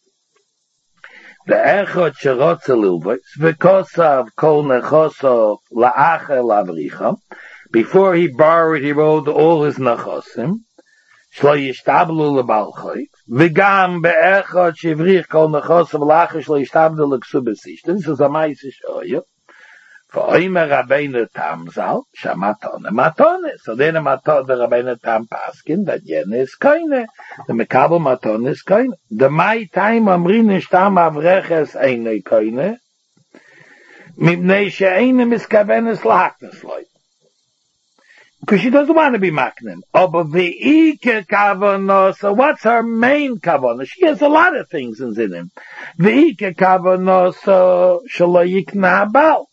the echot sherotze lilvos v'kosav kol nechoso la'acher lavricha. Before he borrowed, he wrote all his nechosim. Shlo yishtablu lebalchoi v'gam be'echot shevrich kol nechoso la'acher shlo yishtablu l'ksubesishta. This is a ma'ase shoya. V'oimer Rabbeinu Tam Zal shamatone matone. So then a matone the Rabbeinu Tam paskin that yen is koine. The mekabel matone is koine. The my time amrin ishtam avreches eine koine. Mibnei she'eine miskavenes lahaknes loy. Because she doesn't want to be maknim. Aber v'ike kavana. So what's her main kavana? She has a lot of things in zinim. V'ike kavana so shelo yikna habal.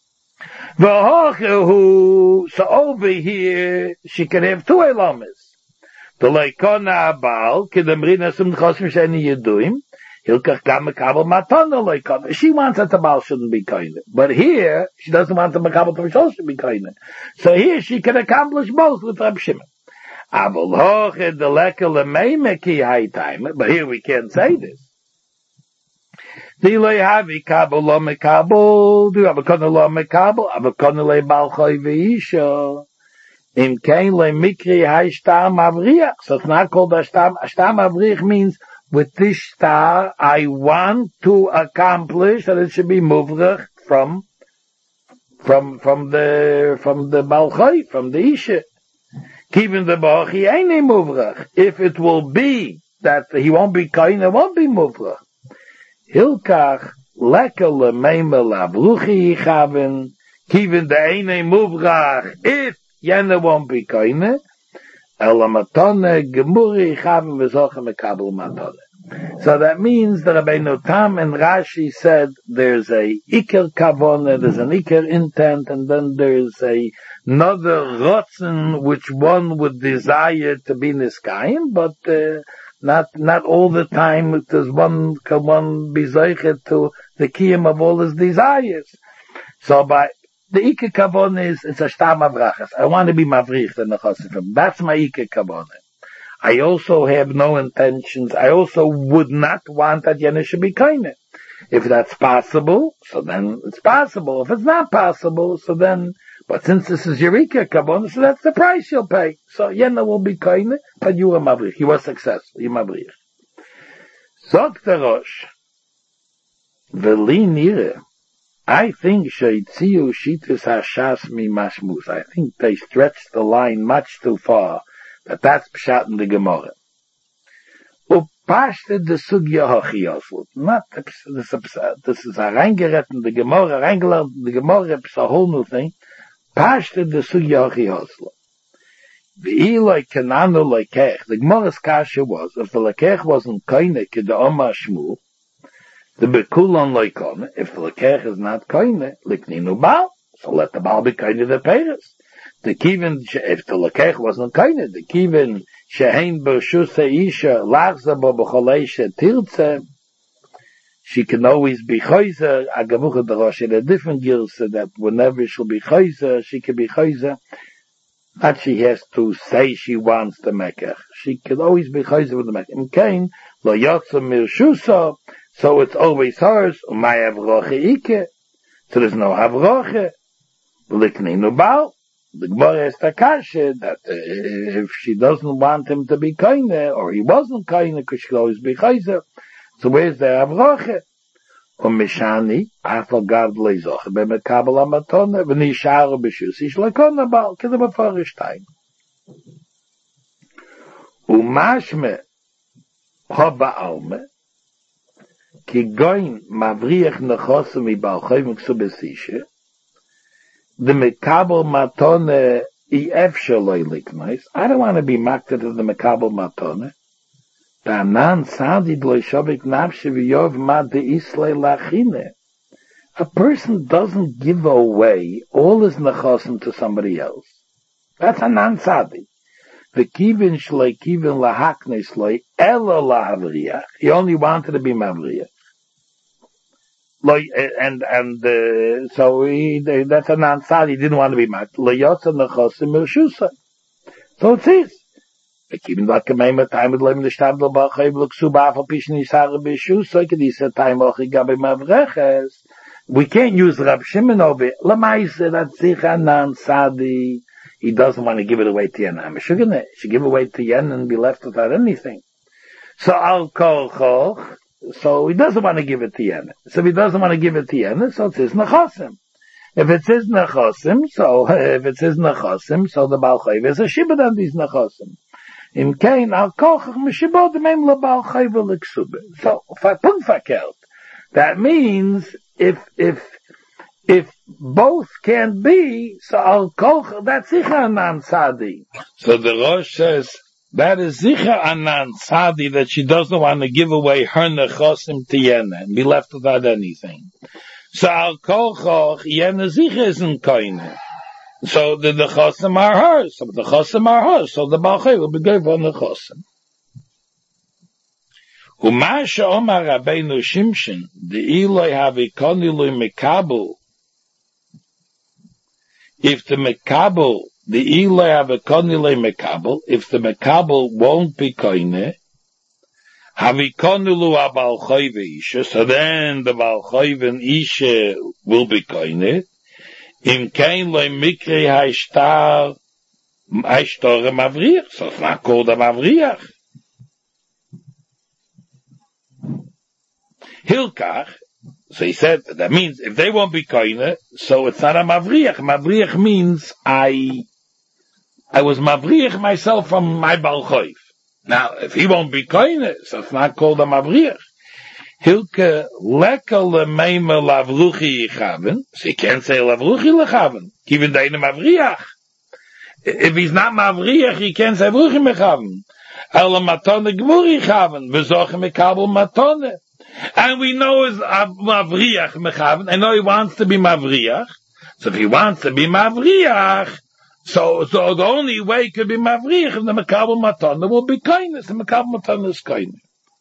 So over here, she can have two elamas. The leikona abal, kedamrina sum chosim sheni yeduim, hilkach gam mekabel matana leikona. She wants that the bal shouldn't be kind. But here, she doesn't want the mekabel to should be kind. So here, she can accomplish both with Reb Shimon. Abel hoche the lekel lemeimeki high time. But here we can't say this. Dilay havi kabel lo mekabel, do avakona lo mekabel, avakona le balchoy veisha. Im kein le mikri hay shtam avriach. So it's not called a shtam. A shtam avriach means with this star I want to accomplish that it should be muvrach from from from the from the balchoy, from the isha. Keeping the bachi ain't a muvrach. If it will be that he won't be kain, it won't be muvrach. Hilkach lekel lemeime lavruchi yichaven, kiven the eine muvrach, if yene won't be koine, Ela matone gemuri chavim v'zocha mekabel matone. So that means that Rabbeinu Tam and Rashi said there's a iker kavone, there's an iker intent, and then there's a another rotzen which one would desire to be niskayim, but uh, not not all the time does one can one be zeichet to the kiyum of all his desires. So by the iker kavone is it's a shtam avrachas. I want to be mavrich the nechosifim. That's my iker kavone. I also have no intentions. I also would not want that Yena should be kind. If that's possible, so then it's possible. If it's not possible, so then, but since this is Eureka Kabon, so that's the price you'll pay. So Yena will be kind, but you were Mavrich. You were successful. You Mavrich. Zog the Rosh, Veli Nire, I think Sheitziu Shitus Hashas Mi Mashmus. I think they stretched the line much too far. But that's pshat in the Gemara. Upashte de sugya hachiyosl. Not this. This is a reingeret in the Gemara, reingelernt in the Gemara. It's a whole new thing. Pashte de sugya hachiyosl. V'iloi kenanu lekech. The Gemara's kasha was if the lekech wasn't koine ke the Oma Shmuel, the bekulon leikon. If the lekech is not koine, likninu bal. So let the bal be koine the peiros. The kivin, if the lekech wasn't kind, the kivin shehein b'shus isha lachza bo b'choleisha tirtze, she can always be chayzer. Agavucha d'rosh in a different girsa that whenever she'll be chayzer, she can be chayzer. Not she has to say she wants the mekach. She can always be chayzer with the mekach. In kain lo yotza mirshusa, so it's always hers. Umay avroche ike, so there's no avroche. Likninu bal. The Gemara is Takasha that uh, if she doesn't want him to be kaine, or he wasn't kaine, because she could always be chayzer. So where's the avroche? Um mishani, afal gad leizoch, b'mekabel amatone, v'nisharu b'shus, ish lekona bal, k'de b'farish time. Umashme, hoba alme, ki goin mavriach nechosu mi bal chayim ksubesishe, the mekabel matone I efshaloi liknais. I don't want to be maked to the mekabel matone. The anan sadid lo shavik nafshe v'yov ma de islay lachine. A person doesn't give away all his nechosim to somebody else. That's anan sadid. The kivin shloi kivin lahakne shloi elo lahavriach. He only wanted to be mavriach. And and uh, so he, that's a non-sad. He didn't want to be mad. So it is. Even like a time with living the stablo bachai look suba for pishin isar b'shus. So he said time ochi gabe mavreches. We can't use Rab Shimon over it. Lamaisa that's sicha non-sadi. He doesn't want to give it away to Yen. I'm sure he should give it away to Yen and be left without anything. So I'll call choch. So he doesn't want to give it to Yen. So if he doesn't want to give it to Yen, so it says Nechosim. If it says Nechosim, so if it says Nechosim, so the Baal Chayv is a Shibud on these Nechosim. In Kain, Al Kochach Meshibod Mem La Baal Chayv L'Ksube. So, Punkt verkehrt. That means if, if, if both can be, so Al Kochach, that's Sicha Anan Sadi. So the Rosh says, that is Zicha Anan Sadi, that she doesn't want to give away her nechosim to Yena and be left without anything. So Al Kochoch, Yena Zicha isn't koine. So the nechosim are hers. So the nechosim are hers. So the Balchai will be given for nechosim. Umasha Omar Rabbeinu Shimshon, the Eloi Havikonilu Mekabel. If the Mekabel, the Eloi Havikonile Mekabel, if the Mekabel won't be koine, Havikonilu Abal Chayve Isha, so then the Bal Chayve Isha will be koine. Im kein loy mikri haishtar, haishtar mavriach, so it's not called a mavriach. Hilkach, so he said, that means if they won't be koine, so it's not a mavriach. Mavriach means I, I was mavriach myself from my Bal Chayv. Now, if he won't be koine, so it's not called a mavriach. Hilke leka lemeime lavruchi yichaven, so he can't say lavruchi lechaven, even deine mavriach. if he's not Mavriach, he can't say Bruchim Mechaven. Ela Matone Gmuri Chaven, V'zochim Mekabel Matone. And we know is Mavriach Mechaven. I know he wants to be Mavriach. So if he wants to be Mavriach, so so the only way he could be Mavriach is the Mekabel Matone will be kindness. The Mekabel Matone is kindness.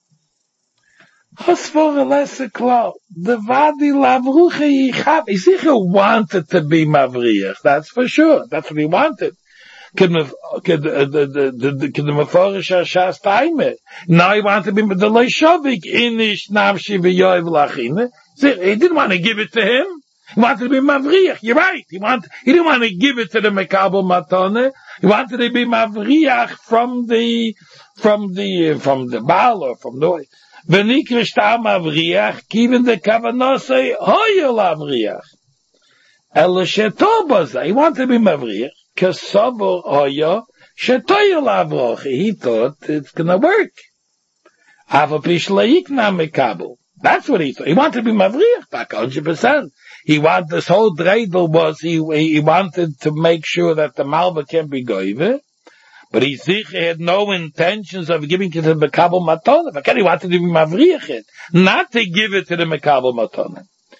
Hosfor lesser klar. The Vadi Lavruche Yichav. He sicher wanted to be Mavriach. That's for sure. That's what he wanted. Could the the the the Meforish Shas Taime. Now he wanted to be the Leishavik Inish Navshi V'Yoev Lachine. He didn't want to give it to him. He wanted to be Mavriach. You're right. He wanted. He didn't want to give it to the Mekabel Matone. He wanted to be Mavriach from the from the from the Baal or from the. V'nikrish ta Mavriach, given the Kavanose Hoya Lavriach. El Shetobaza. He wanted to be Mavriach. Kasavo Hoya Shetoya Lavroch. He thought it's gonna work. Avapish Leikna Mekabel. That's what he thought. He wanted to be Mavriach back one hundred percent. He wanted, this whole dreidel was, he, he wanted to make sure that the Malva can be goive, but he sicher had no intentions of giving it to the Mekabel Matone. But he wanted to be Mavriach it, not to give it to the Mekabel Matone.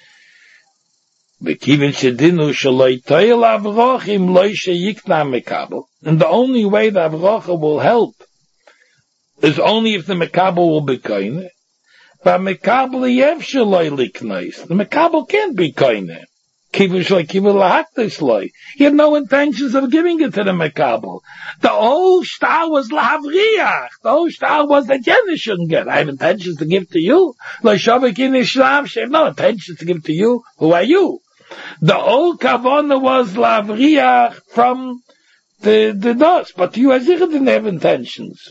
And the only way the Avrocha will help is only if the Mekabel will be koine. But Mekabel yevshaloi liknais. The Mekabel can't be koine. He had no intentions of giving it to the Mekabel. The whole star was lahavriach. The whole star was that Jenny shouldn't get. I have intentions to give to you. I have no intentions to give to you. Who are you? The whole kavana was lahavriach from the the dust, but you as didn't have intentions.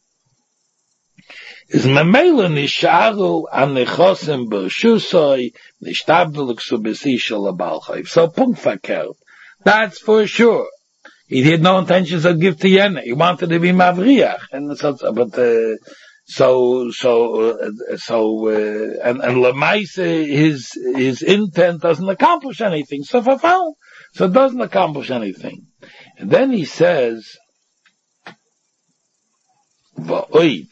Is memela nisharu an nechosim b'shusoi nishtabdul ksubesishal abalchayv. So punkt verkehrt. That's for sure. He had no intentions of give to Yena. He wanted to be mavriach, and so, but uh, so so uh, so uh, and and lemaise his his intent doesn't accomplish anything. So fafal, so it doesn't accomplish anything. And then he says, va'oid.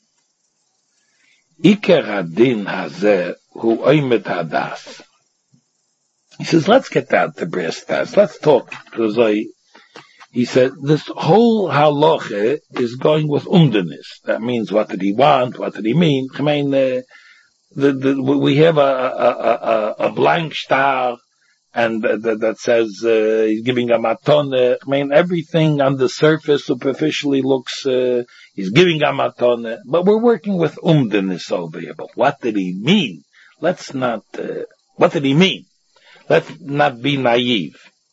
Iker hadin hazeh hu oimet hadas. He says, let's get down to brass tacks. Let's talk. Because I, he said, this whole halacha is going with umdenis. That means, what did he want? What did he mean? I mean, uh, the, the, we have a, a, a, a blank star, and uh, that, that says uh, he's giving a matone. I mean, everything on the surface superficially looks. Uh, He's giving a matone, but we're working with umdenis over here. But what did he mean? Let's not, uh, what did he mean? Let's not be naive.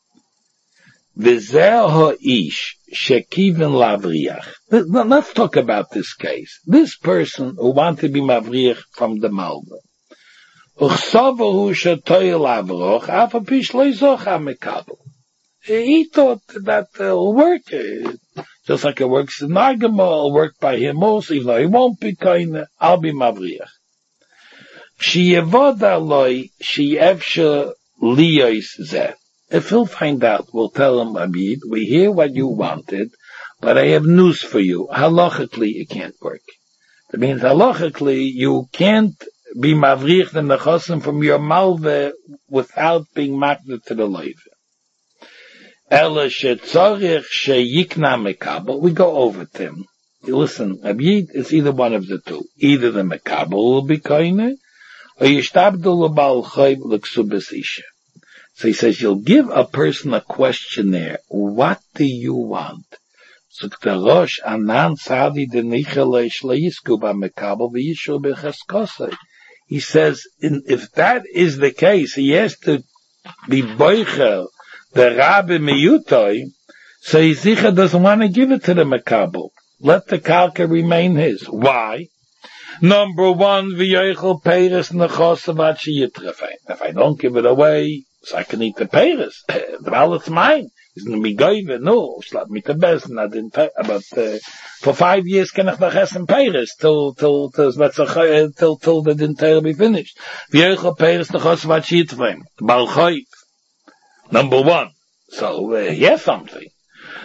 V'zeh ha'ish shekiven lavriach. Let's talk about this case. This person who wanted to be mavriach from the Malva. Uchsavahu shetoy lavroch, afapish leizoch ha-mekabel. He thought that will work. Just like it works in Nagama, it'll work by him also, even though he won't be kind, I'll be Mavriach. Sheyevod aloi, sheyevsha liyos zeh. If he'll find out, we'll tell him, Abid, we hear what you wanted, but I have news for you. Halachically, it can't work. That means halachically, you can't be Mavriach the Nechosim from your Malve without being magnet to the Leiv. Ela shetzorich sheyikna mekabel. We go over to him. Listen, Abiyid is either one of the two. Either the mekabel will be koine, or yishtabdul l'bal chayv l'ksubas isha. So he says, you'll give a person a questionnaire. What do you want? So k'tarosh anan sadi denichele shleisku ba mekabel v'yishu b'chaskosei. He says, in, if that is the case, he has to be boichel the Rabbi Miyutoi, so he sicher doesn't want to give it to the Mekabel. Let the kalka remain his. Why? Number one, v'yoichel peiris nechosavat sheyitrefein. If I don't give it away, so I can eat the peiris. The ball is mine. It's going to be goive. No, slap me to best. And I didn't pay. But uh, for five years can I noch essen peiris till till till till till till the dinner be finished. V'yoichel peiris nechosavat sheyitrefein. The bal chayv. Number one. So, uh, he has something.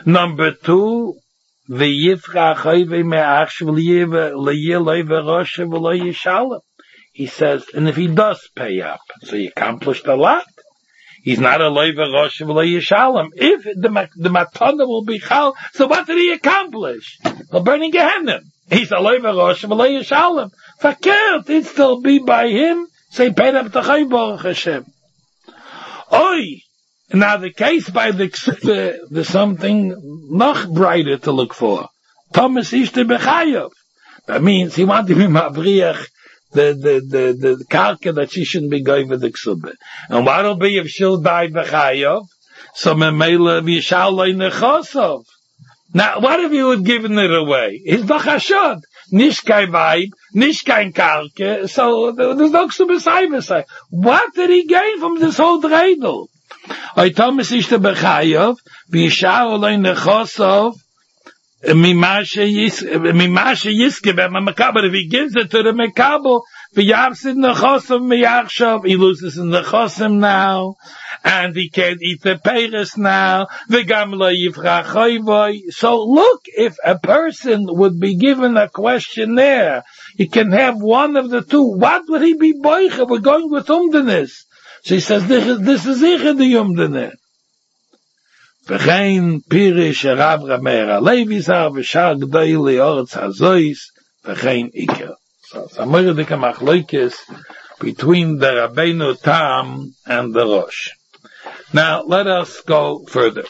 Number two, the Yifra Chayve Me'ach Shv'liyev L'Yeloi V'Rosh V'Lo Yishalem. He says, and if he does pay up, so he accomplished a lot. He's not a Loi V'Rosh V'Lo Yishalem. If the, the Matana will be Chal, so what did he accomplish? The burning Gehenna. He's a Loi V'Rosh V'Lo Yishalem. Verkehrt, it still be by him, so he paid up the Chayv Baruch Hashem. Oi! Now the case by the Ksubah, there's something noch brighter to look for. Thomas Ishte Bechayov. That means he wanted to be Mavriach, the, the, the, the Karka that she shouldn't be going with the Ksubah. And what'll be if she'll die Bechayov? So Memela Vishaloi Nechosov. Now, what if you had given it away? It's doch Hashod. Nish kein Weib, nish kein Karka, so there's no Ksubah Saibasai. What did he gain from this whole dreidel? Oy Thomas is the Bechayov, V'yishar olay nechosov, mimashe yiske, but if he gives it to the Mekabel, v'yavsid nechosov miyachshav, he loses in the chosim now, and he can't eat the peiris now, v'gam lo yifrach choyvoy. So look, if a person would be given a questionnaire, he can have one of the two, what would he be boicha? We're going with umdenis. So he says, this is, this is Icha the Yumdene. V'chein pirish Rav Rameir Alevi zar v'shar g'doi li'oretz hazois v'chein Iker. So, it's a moedik machloikis between the Rabbeinu Tam and the Rosh. Now, let us go further.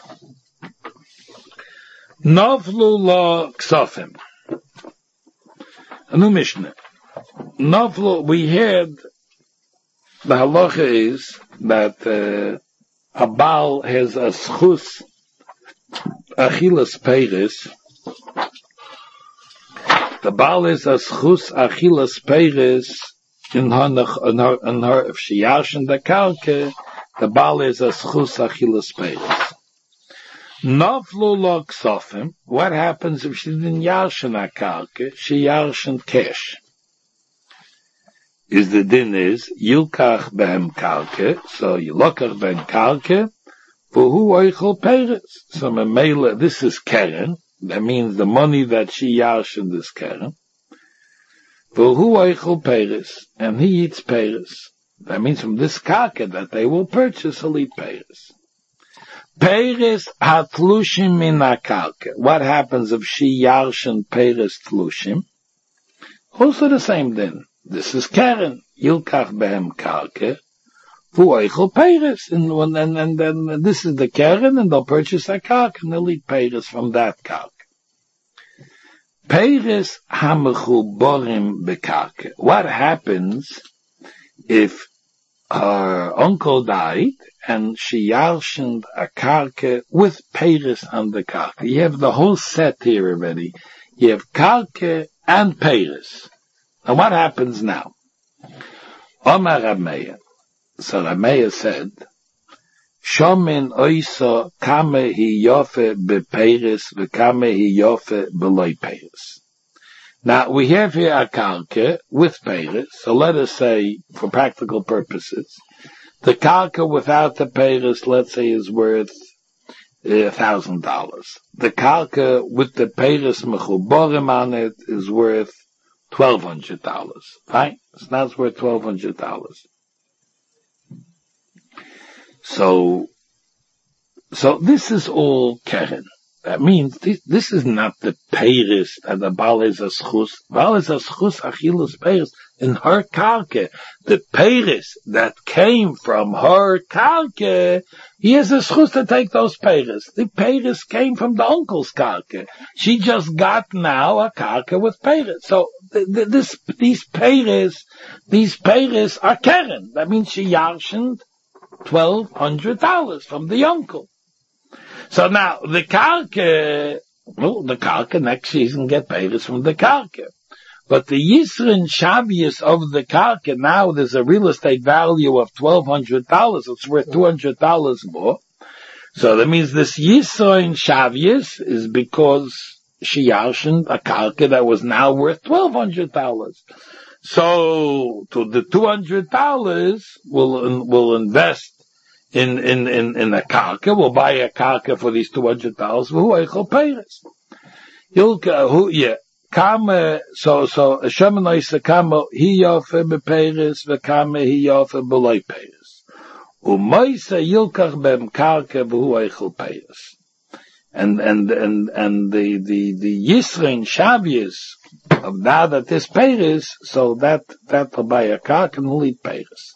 Novlu lo ksofim. A new Mishnah. Novlu, we had the halacha is that uh, a Baal has a schus achilas peiris. The Baal has a schus achilas peiris in her, in her, in her, if she yarshen the kalke, the Baal has a schus achilas peiris. Novlu lo ksofim, what happens if she didn't yarshen a kalke? She yarshen cash. Is the din is yilkach behem kalke, so you lokach behem kalke, for who oichel peiris. So memela, this is keren. That means the money that she yash in this keren. For who oichel peiris, and he eats peiris. That means from this kalke that they will purchase, he'll eat peiris. Peiris hatlushim min kalke. What happens if she yarshin peiris tlushim? Also the same din. This is Karen. Yilkach behem kalke. Fu oichel peiris. And, and, and then this is the Karen, and they'll purchase a kalke, and they'll eat peiris from that kalke. Peiris hamechuborim bekalke. What happens if her uncle died, and she yarshened a kalke with peiris on the kalke? You have the whole set here already. You have kalke and peiris. And what happens now? Omar Rameya. So Rameya said, Shomin oiso kame hi yofe bepeiris v'kame hi yofe beloy peiris. Now, we have here a kalke with peiris, so let us say, for practical purposes, the kalke without the peiris, let's say, is worth a thousand dollars. The kalke with the peiris mechuborim on it is worth twelve hundred dollars. Right? It's not worth twelve hundred dollars. So, so this is all keren. That means this, this is not the peiris that the Baal is a schus. Baal is a schus achilus peiris in her kalke. The peiris that came from her kalke, he has a schus to take those peiris. The peiris came from the uncle's kalke. She just got now a kalke with peiris. So th- th- this, these peiris, these peiris are keren. That means she yarshened twelve hundred dollars from the uncle. So now, the kalke, well, the kalke next season get peiris from the kalke. But the Yisrin Shavius of the kalke, now there's a real estate value of twelve hundred dollars. It's worth two hundred dollars more. So that means this Yisrin Shavius is because she yarshened a kalke that was now worth twelve hundred dollars. So, to the two hundred dollars, we'll, we'll invest in, in, in, in a karka, we'll buy a karka for these two hundred dollars, who eichel peiris. Yilka, who, yeah, kame, so, so, a shemanoisa kame, he yofe bepeiris, vekame he yofe beloi peiris. Umoisa yilkach bem karka, who eichel peiris. And, and, and, and the, the, the Yisrin Shavias of now that this peiris, so that, that'll buy a karka and we'll eat peiris.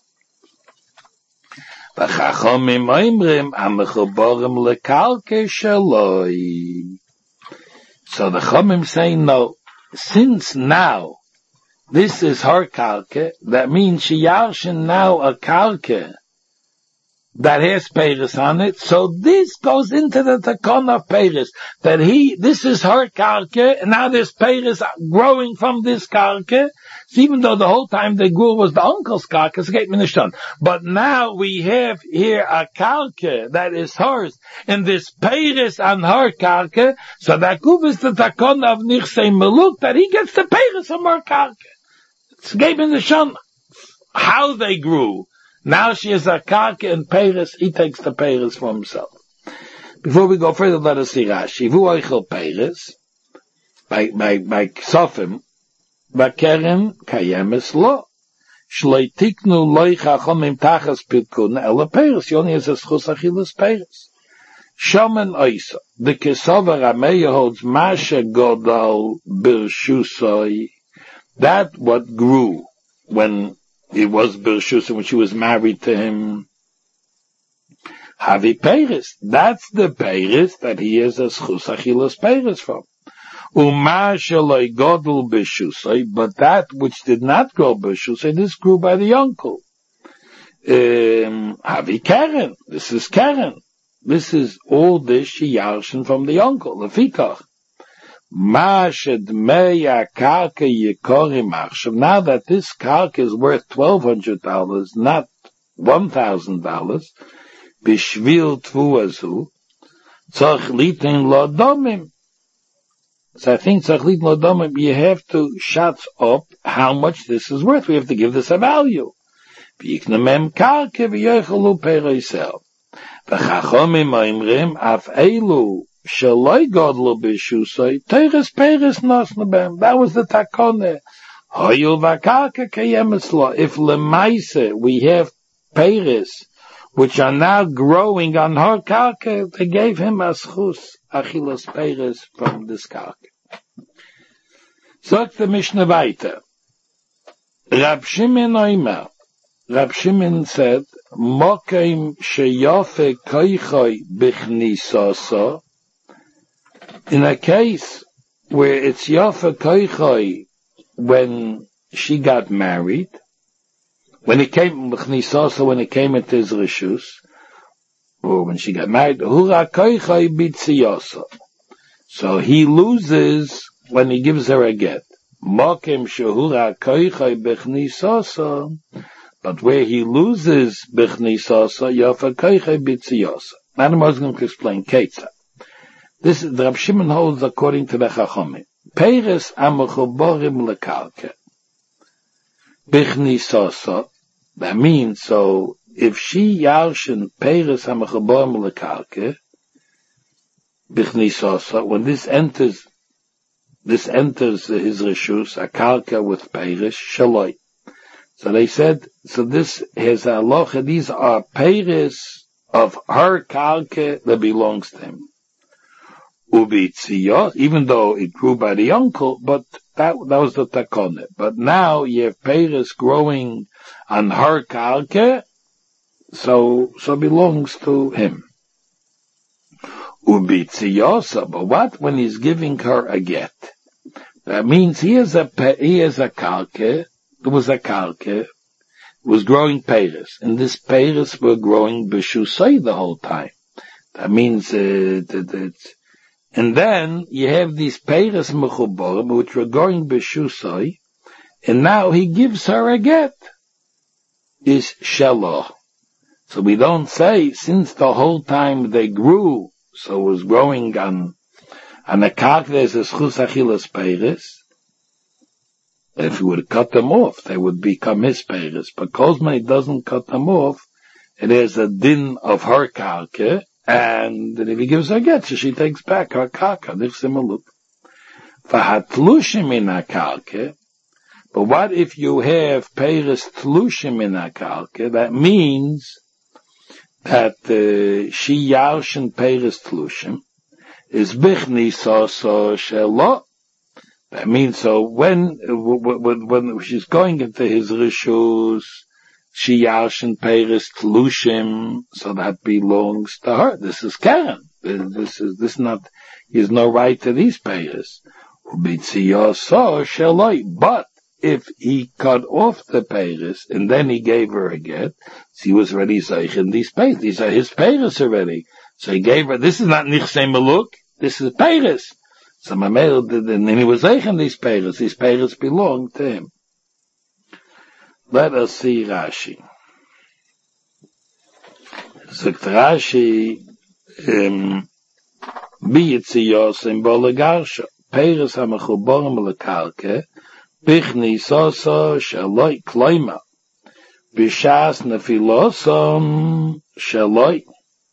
V'chachomim oimrim, amechuborim lekalke shaloi. So the Chomim say, no, since now, this is her kalke, that means she yarshin now a kalke that has peiris on it, so this goes into the takon of peiris, that he, this is her kalke, and now there's peiris growing from this kalke, so even though the whole time the gur was the uncle's kalke, it's get minishton. But now we have here a kalke that is hers, and this peiris on her kalke, so that gur is the takon of nichsei meluk, that he gets the peiris from her kalke. It's get minishton how they grew. Now she is a karka and peiris, he takes the peiris for himself. Before we go further, let us see Rashi. Vu oichel peiris, by, by, by ksofim, bakeren kayemes lo. Shloi tiknu loi chachomim tachas pitkun ela peiris. Yoni is a schus achilas peiris. Shomen oisa. The kesover ameya holds masha godal birshusoi. That what grew when it was Birshus when she was married to him. Havi Peiris. That's the Peiris that he is a schus achilas Peiris from. Uma shaloi godel Birshusai, but that which did not grow Birshusai, this grew by the uncle. Um, Havi Karen. This is Karen. This is all this she yarshin from the uncle, the fikach. Now that this karka is worth twelve hundred dollars, not one thousand dollars, bishvil tvuazu, tzarch litin lo domim. So I think tzarch litin lo domim, you have to shut up how much this is worth. We have to give this a value. V'yiknemem karka v'yochelu peroisel. V'chachomim oimrim af elu Shaloi godlo b'shusay, teires peiris nosna bem. That was the takone. Hoyul v'karka kayemes lo. If lemaise we have peiris, which are now growing on her karka, they gave him aschus achilas peiris from this karka. Sagt the Mishnah weiter. Rab Shimon Oimer. Rab Shimon said, Mokeim sheyofe koichoi bichnisasa. In a case where it's Yafa Koichoi when she got married, when it came, so when it came into his Rishus, or when she got married, Hura Koichoi Bitziyasa. So he loses when he gives her a get. Mokem Shehura Koichoi Bechnisasa, but where he loses Bechnisasa, Yafa Koichoi Bitziyasa. Now I'm going to explain Ketzah. This is the Rab Shimon holds according to the Chachomim. Peiris amechuborim lekalke. Bichnisasa. That means, so, if she yarshin peiris amechuborim lekalke, bichnisasa, when this enters, this enters his reshus, a kalke with peiris, shaloi. So they said, so this has a locha, these are peiris of her kalke that belongs to him. Ubitziyos, even though it grew by the uncle, but that that was the takone. But now you have peiris growing on her kalke, so so belongs to him. Ubitziyosa, but what when he's giving her a get? That means he has a he has a kalke. There was a kalke, was growing peiris, and this peiris were growing b'shusay the whole time. That means uh, that it's. And then you have these peiris mechuborim, which were going b'shusay, and now he gives her a get. Is sheloh. So we don't say, since the whole time they grew, so it was growing on, on a karka, there's a schus achilas peiris. If he would cut them off, they would become his peiris. But Kozmai doesn't cut them off, it has a din of her karka, and if he gives her get, so she takes back her karka, nichse maluk. Fahatlushim in a karka, but what if you have peiris tlushim in a karka? That means that uh, she yarshin peiris tlushim is bichni so so shelo. That means so when when when she's going into his rishus, she yarshin peiris tlushim, so that belongs to her. This is Karen. This is this is not. He has no right to these peiris. So shelo, but if he cut off the peiris and then he gave her a get, so he was already zeichen these peiris. These are his peiris already. So he gave her. This is not nichse maluk. This is peiris. So Mamel did, and then he was zeichen these peiris. These peiris belong to him. Let us see Rashi. Sagt Rashi, um, biyitziyos in bolagarsha. Peiris hamachuborim lekarke, bichni soso shaloi kloima, bishas nefilosom shaloi.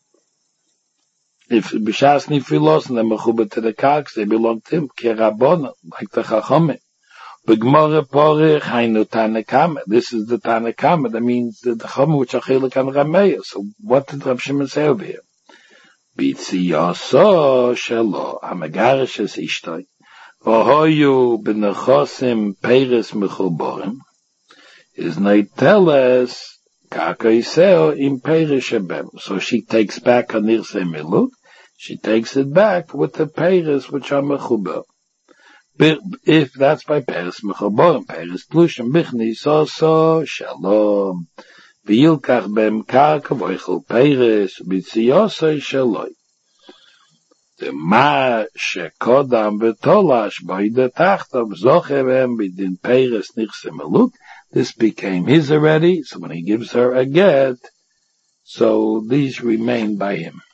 If bishas nefilosom they're mechubet to the karks, they belong to him, kerabona, like the chachamim. Begmore porich hainu tanekama. This is the tanekama. That means the chachamim which are chilik and rameya. So what did Rav Shimon say over here? Bitziyaso shelo hamagarish es ishtoi v'hoyu b'nechosim peiris mechuborim is neiteles kaka iseo im peiris shebem. So she takes back her nirse miluk. She takes it back with the peiris which are mechuber. If that's by peiris mechuborim, peiris tlushim bichni so so shalom. V'yilkach bem karka v'oichel peiris b'tziyosei shaloi. The ma shekodam v'tolash b'ide tachtav zochevem b'din peiris nichse maluk. This became his already, so when he gives her a get, so these remain by him.